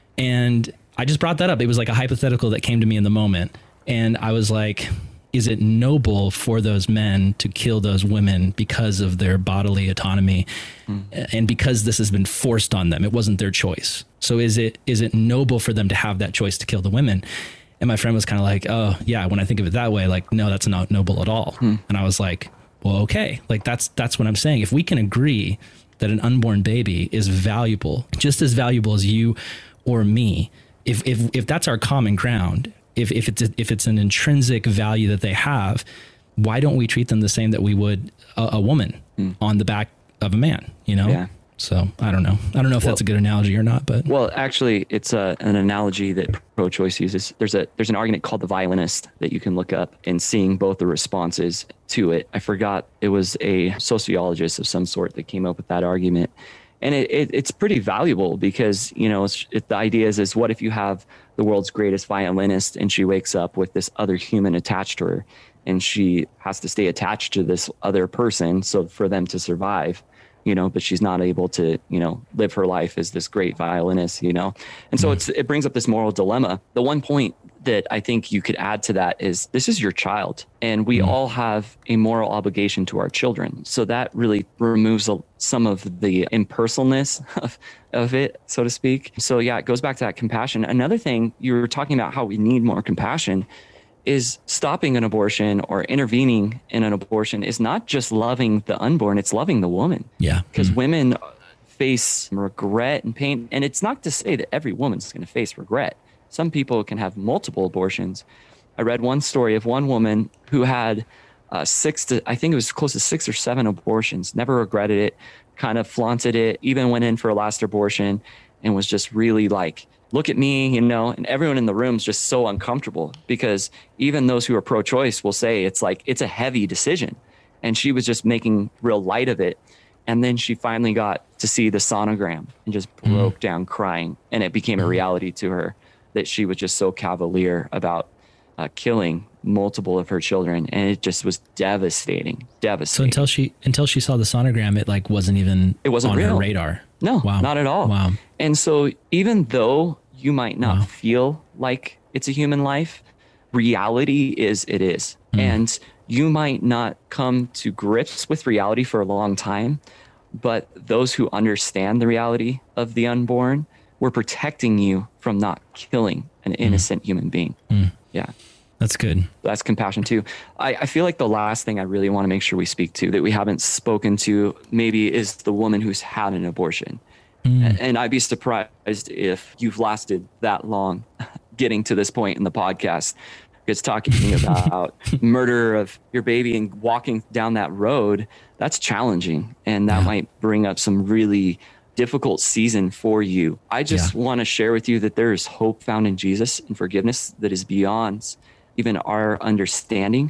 And I just brought that up. It was like a hypothetical that came to me in the moment. And I was like, is it noble for those men to kill those women because of their bodily autonomy mm. and because this has been forced on them? It wasn't their choice. So is it is it noble for them to have that choice to kill the women? And my friend was kind of like, oh, yeah, when I think of it that way, like, no, that's not noble at all. Mm. And I was like, well, OK, like that's that's what I'm saying. If we can agree that an unborn baby is valuable, just as valuable as you or me, if if if that's our common ground, if if it's a, if it's an intrinsic value that they have, why don't we treat them the same that we would a, a woman mm. on the back of a man? You know. Yeah. So I don't know. I don't know if well, that's a good analogy or not, but well, actually, it's a, an analogy that pro-choice uses. There's a there's an argument called the violinist that you can look up and seeing both the responses to it. I forgot, it was a sociologist of some sort that came up with that argument. And it, it, it's pretty valuable because, you know, it's, it, the idea is, is what if you have the world's greatest violinist and she wakes up with this other human attached to her and she has to stay attached to this other person so for them to survive, you know, but she's not able to, you know, live her life as this great violinist, you know. And so it's it brings up this moral dilemma. The one point that I think you could add to that is this is your child and we mm. all have a moral obligation to our children. So that really removes a, some of the impersonalness of, of it, so to speak. So yeah, it goes back to that compassion. Another thing, you were talking about how we need more compassion, is stopping an abortion or intervening in an abortion is not just loving the unborn, it's loving the woman. Yeah. Because mm. women face regret and pain. And it's not to say that every woman's going to face regret. Some people can have multiple abortions. I read one story of one woman who had uh, six to, I think it was close to six or seven abortions, never regretted it, kind of flaunted it, even went in for a last abortion and was just really like, look at me, you know, and everyone in the room is just so uncomfortable because even those who are pro-choice will say it's like, it's a heavy decision. And she was just making real light of it. And then she finally got to see the sonogram and just broke mm. down crying. And it became a reality to her that she was just so cavalier about uh, killing multiple of her children. And it just was devastating, devastating. So until she, until she saw the sonogram, it like wasn't even it wasn't on real. her radar. No, wow. not at all. Wow. And so even though you might not wow. feel like it's a human life, reality is it is. Mm. And you might not come to grips with reality for a long time, but those who understand the reality of the unborn, we're protecting you from not killing an innocent mm. human being. Mm. Yeah. That's good. That's compassion too. I, I feel like the last thing I really want to make sure we speak to that we haven't spoken to maybe is the woman who's had an abortion. Mm. And, and I'd be surprised if you've lasted that long getting to this point in the podcast. Because talking about murder of your baby and walking down that road, that's challenging. And that yeah. might bring up some really difficult season for you. I just yeah. want to share with you that there is hope found in Jesus and forgiveness that is beyond even our understanding.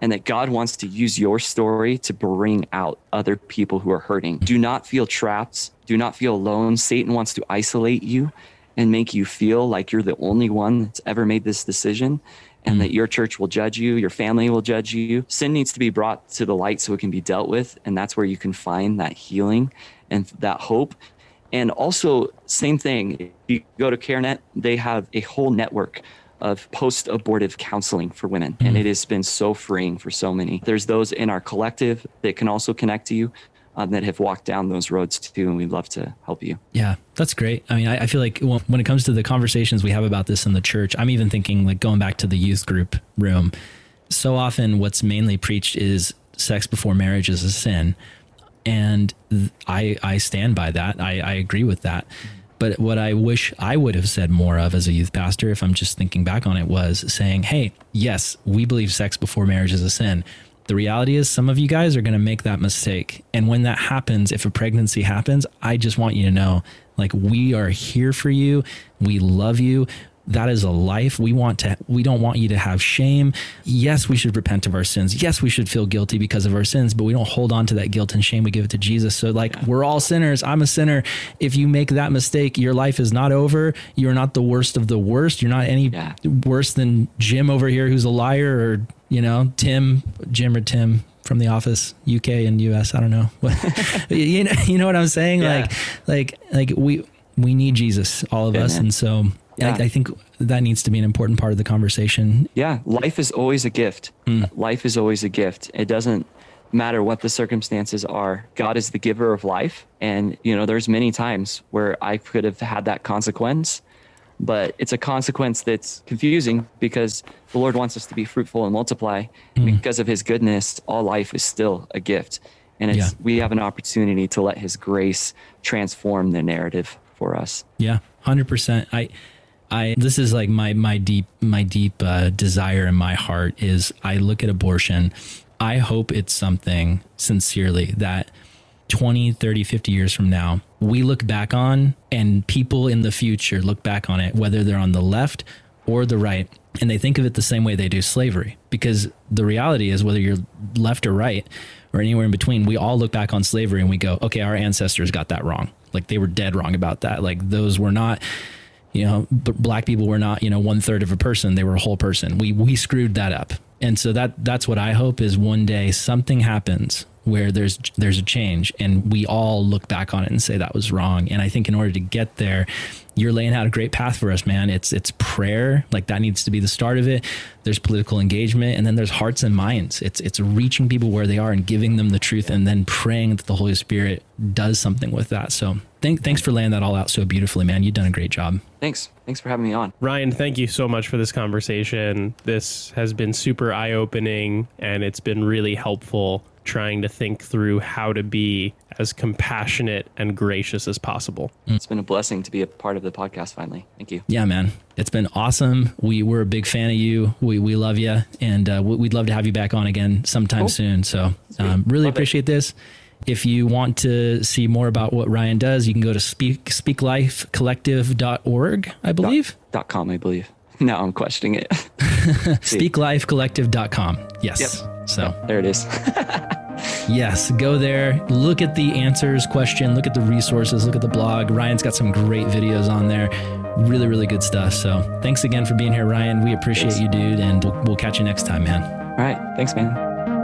and that God wants to use your story to bring out other people who are hurting. Do not feel trapped. Do not feel alone. Satan wants to isolate you and make you feel like you're the only one that's ever made this decision, and mm. that your church will judge you, your family will judge you. Sin needs to be brought to the light so it can be dealt with, and that's where you can find that healing and that hope. And also, same thing, if you go to CareNet, they have a whole network of post-abortive counseling for women, mm. and it has been so freeing for so many. There's those in our collective that can also connect to you, Um, that have walked down those roads too, and we'd love to help you. Yeah, that's great. I mean, I, I feel like when it comes to the conversations we have about this in the church, I'm even thinking like going back to the youth group room. So often what's mainly preached is sex before marriage is a sin. And I I stand by that. I, I agree with that. But what I wish I would have said more of as a youth pastor, if I'm just thinking back on it, was saying, hey, yes, we believe sex before marriage is a sin. The reality is some of you guys are going to make that mistake. And when that happens, if a pregnancy happens, I just want you to know, like, we are here for you. We love you. That is a life. We want to, we don't want you to have shame. Yes, we should repent of our sins. Yes, we should feel guilty because of our sins, but we don't hold on to that guilt and shame. We give it to Jesus. So like, yeah. we're all sinners. I'm a sinner. If you make that mistake, your life is not over. You're not the worst of the worst. You're not any yeah. worse than Jim over here, who's a liar, or, you know, Tim, Jim or Tim from The Office, U K and U S. I don't know. you know, you know what I'm saying? Yeah. Like, like, like we, we need Jesus, all of yeah, us. Man. And so yeah. I, I think that needs to be an important part of the conversation. Yeah. Life is always a gift. Mm. Life is always a gift. It doesn't matter what the circumstances are. God is the giver of life. And, you know, there's many times where I could have had that consequence, but it's a consequence that's confusing because the Lord wants us to be fruitful and multiply. Mm. Because of his goodness, all life is still a gift. And it's, yeah. we have an opportunity to let his grace transform the narrative for us. Yeah, one hundred percent. I, I, this is like my, my deep, my deep uh, desire in my heart is I look at abortion. I hope it's something sincerely that twenty, thirty, fifty years from now, we look back on, and people in the future look back on it, whether they're on the left or the right, and they think of it the same way they do slavery. Because the reality is, whether you're left or right or anywhere in between, we all look back on slavery and we go, okay, our ancestors got that wrong. Like, they were dead wrong about that. Like, those were not, you know, b- black people were not, you know, one third of a person. They were a whole person. We, we screwed that up. And so that, that's what I hope is one day something happens where there's, there's a change and we all look back on it and say that was wrong. And I think in order to get there, you're laying out a great path for us, man. It's, it's prayer. Like, that needs to be the start of it. There's political engagement, and then there's hearts and minds. It's, it's reaching people where they are and giving them the truth, and then praying that the Holy Spirit does something with that. So thank, thanks for laying that all out so beautifully, man. You've done a great job. Thanks. Thanks for having me on. Ryan, thank you so much for this conversation. This has been super eye-opening, and it's been really helpful trying to think through how to be as compassionate and gracious as possible. It's been a blessing to be a part of the podcast finally. Thank you. Yeah, man. It's been awesome. We, we're a big fan of you. We we love you. And uh, we'd love to have you back on again sometime cool. soon. So um, really love appreciate it. This. If you want to see more about what Ryan does, you can go to speak speak life collective dot org, I believe. Dot, dot com, I believe. Now I'm questioning it. speak life collective dot com. Yes. Yep. So there it is. Yes, go there, look at the answers question, look at the resources, look at the blog. Ryan's got some great videos on there. Really, really good stuff. So thanks again for being here, Ryan. We appreciate thanks. you, dude. And we'll, we'll catch you next time, man. All right. Thanks, man.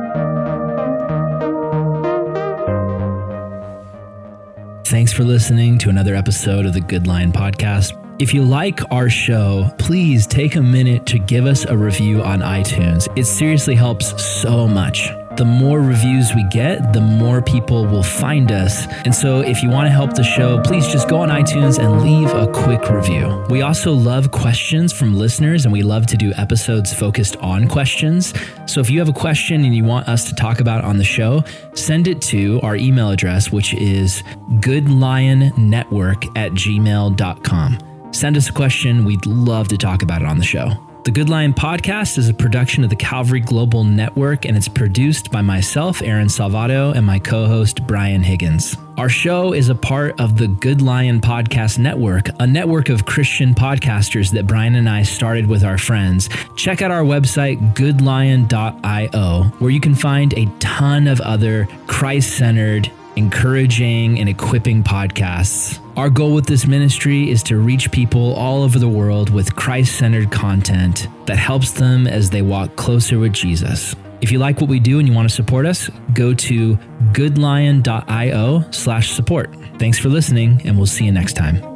Thanks for listening to another episode of the Good Lion Podcast. If you like our show, please take a minute to give us a review on iTunes. It seriously helps so much. The more reviews we get, the more people will find us. And so if you want to help the show, please just go on iTunes and leave a quick review. We also love questions from listeners, and we love to do episodes focused on questions. So if you have a question and you want us to talk about on the show, send it to our email address, which is goodlionnetwork at gmail dot com. Send us a question. We'd love to talk about it on the show. The Good Lion Podcast is a production of the Calvary Global Network, and it's produced by myself, Aaron Salvato, and my co-host, Brian Higgins. Our show is a part of the Good Lion Podcast Network, a network of Christian podcasters that Brian and I started with our friends. Check out our website, good lion dot io, where you can find a ton of other Christ-centered, encouraging, and equipping podcasts. Our goal with this ministry is to reach people all over the world with Christ-centered content that helps them as they walk closer with Jesus. If you like what we do and you want to support us, go to good lion dot io slash support. Thanks for listening, and we'll see you next time.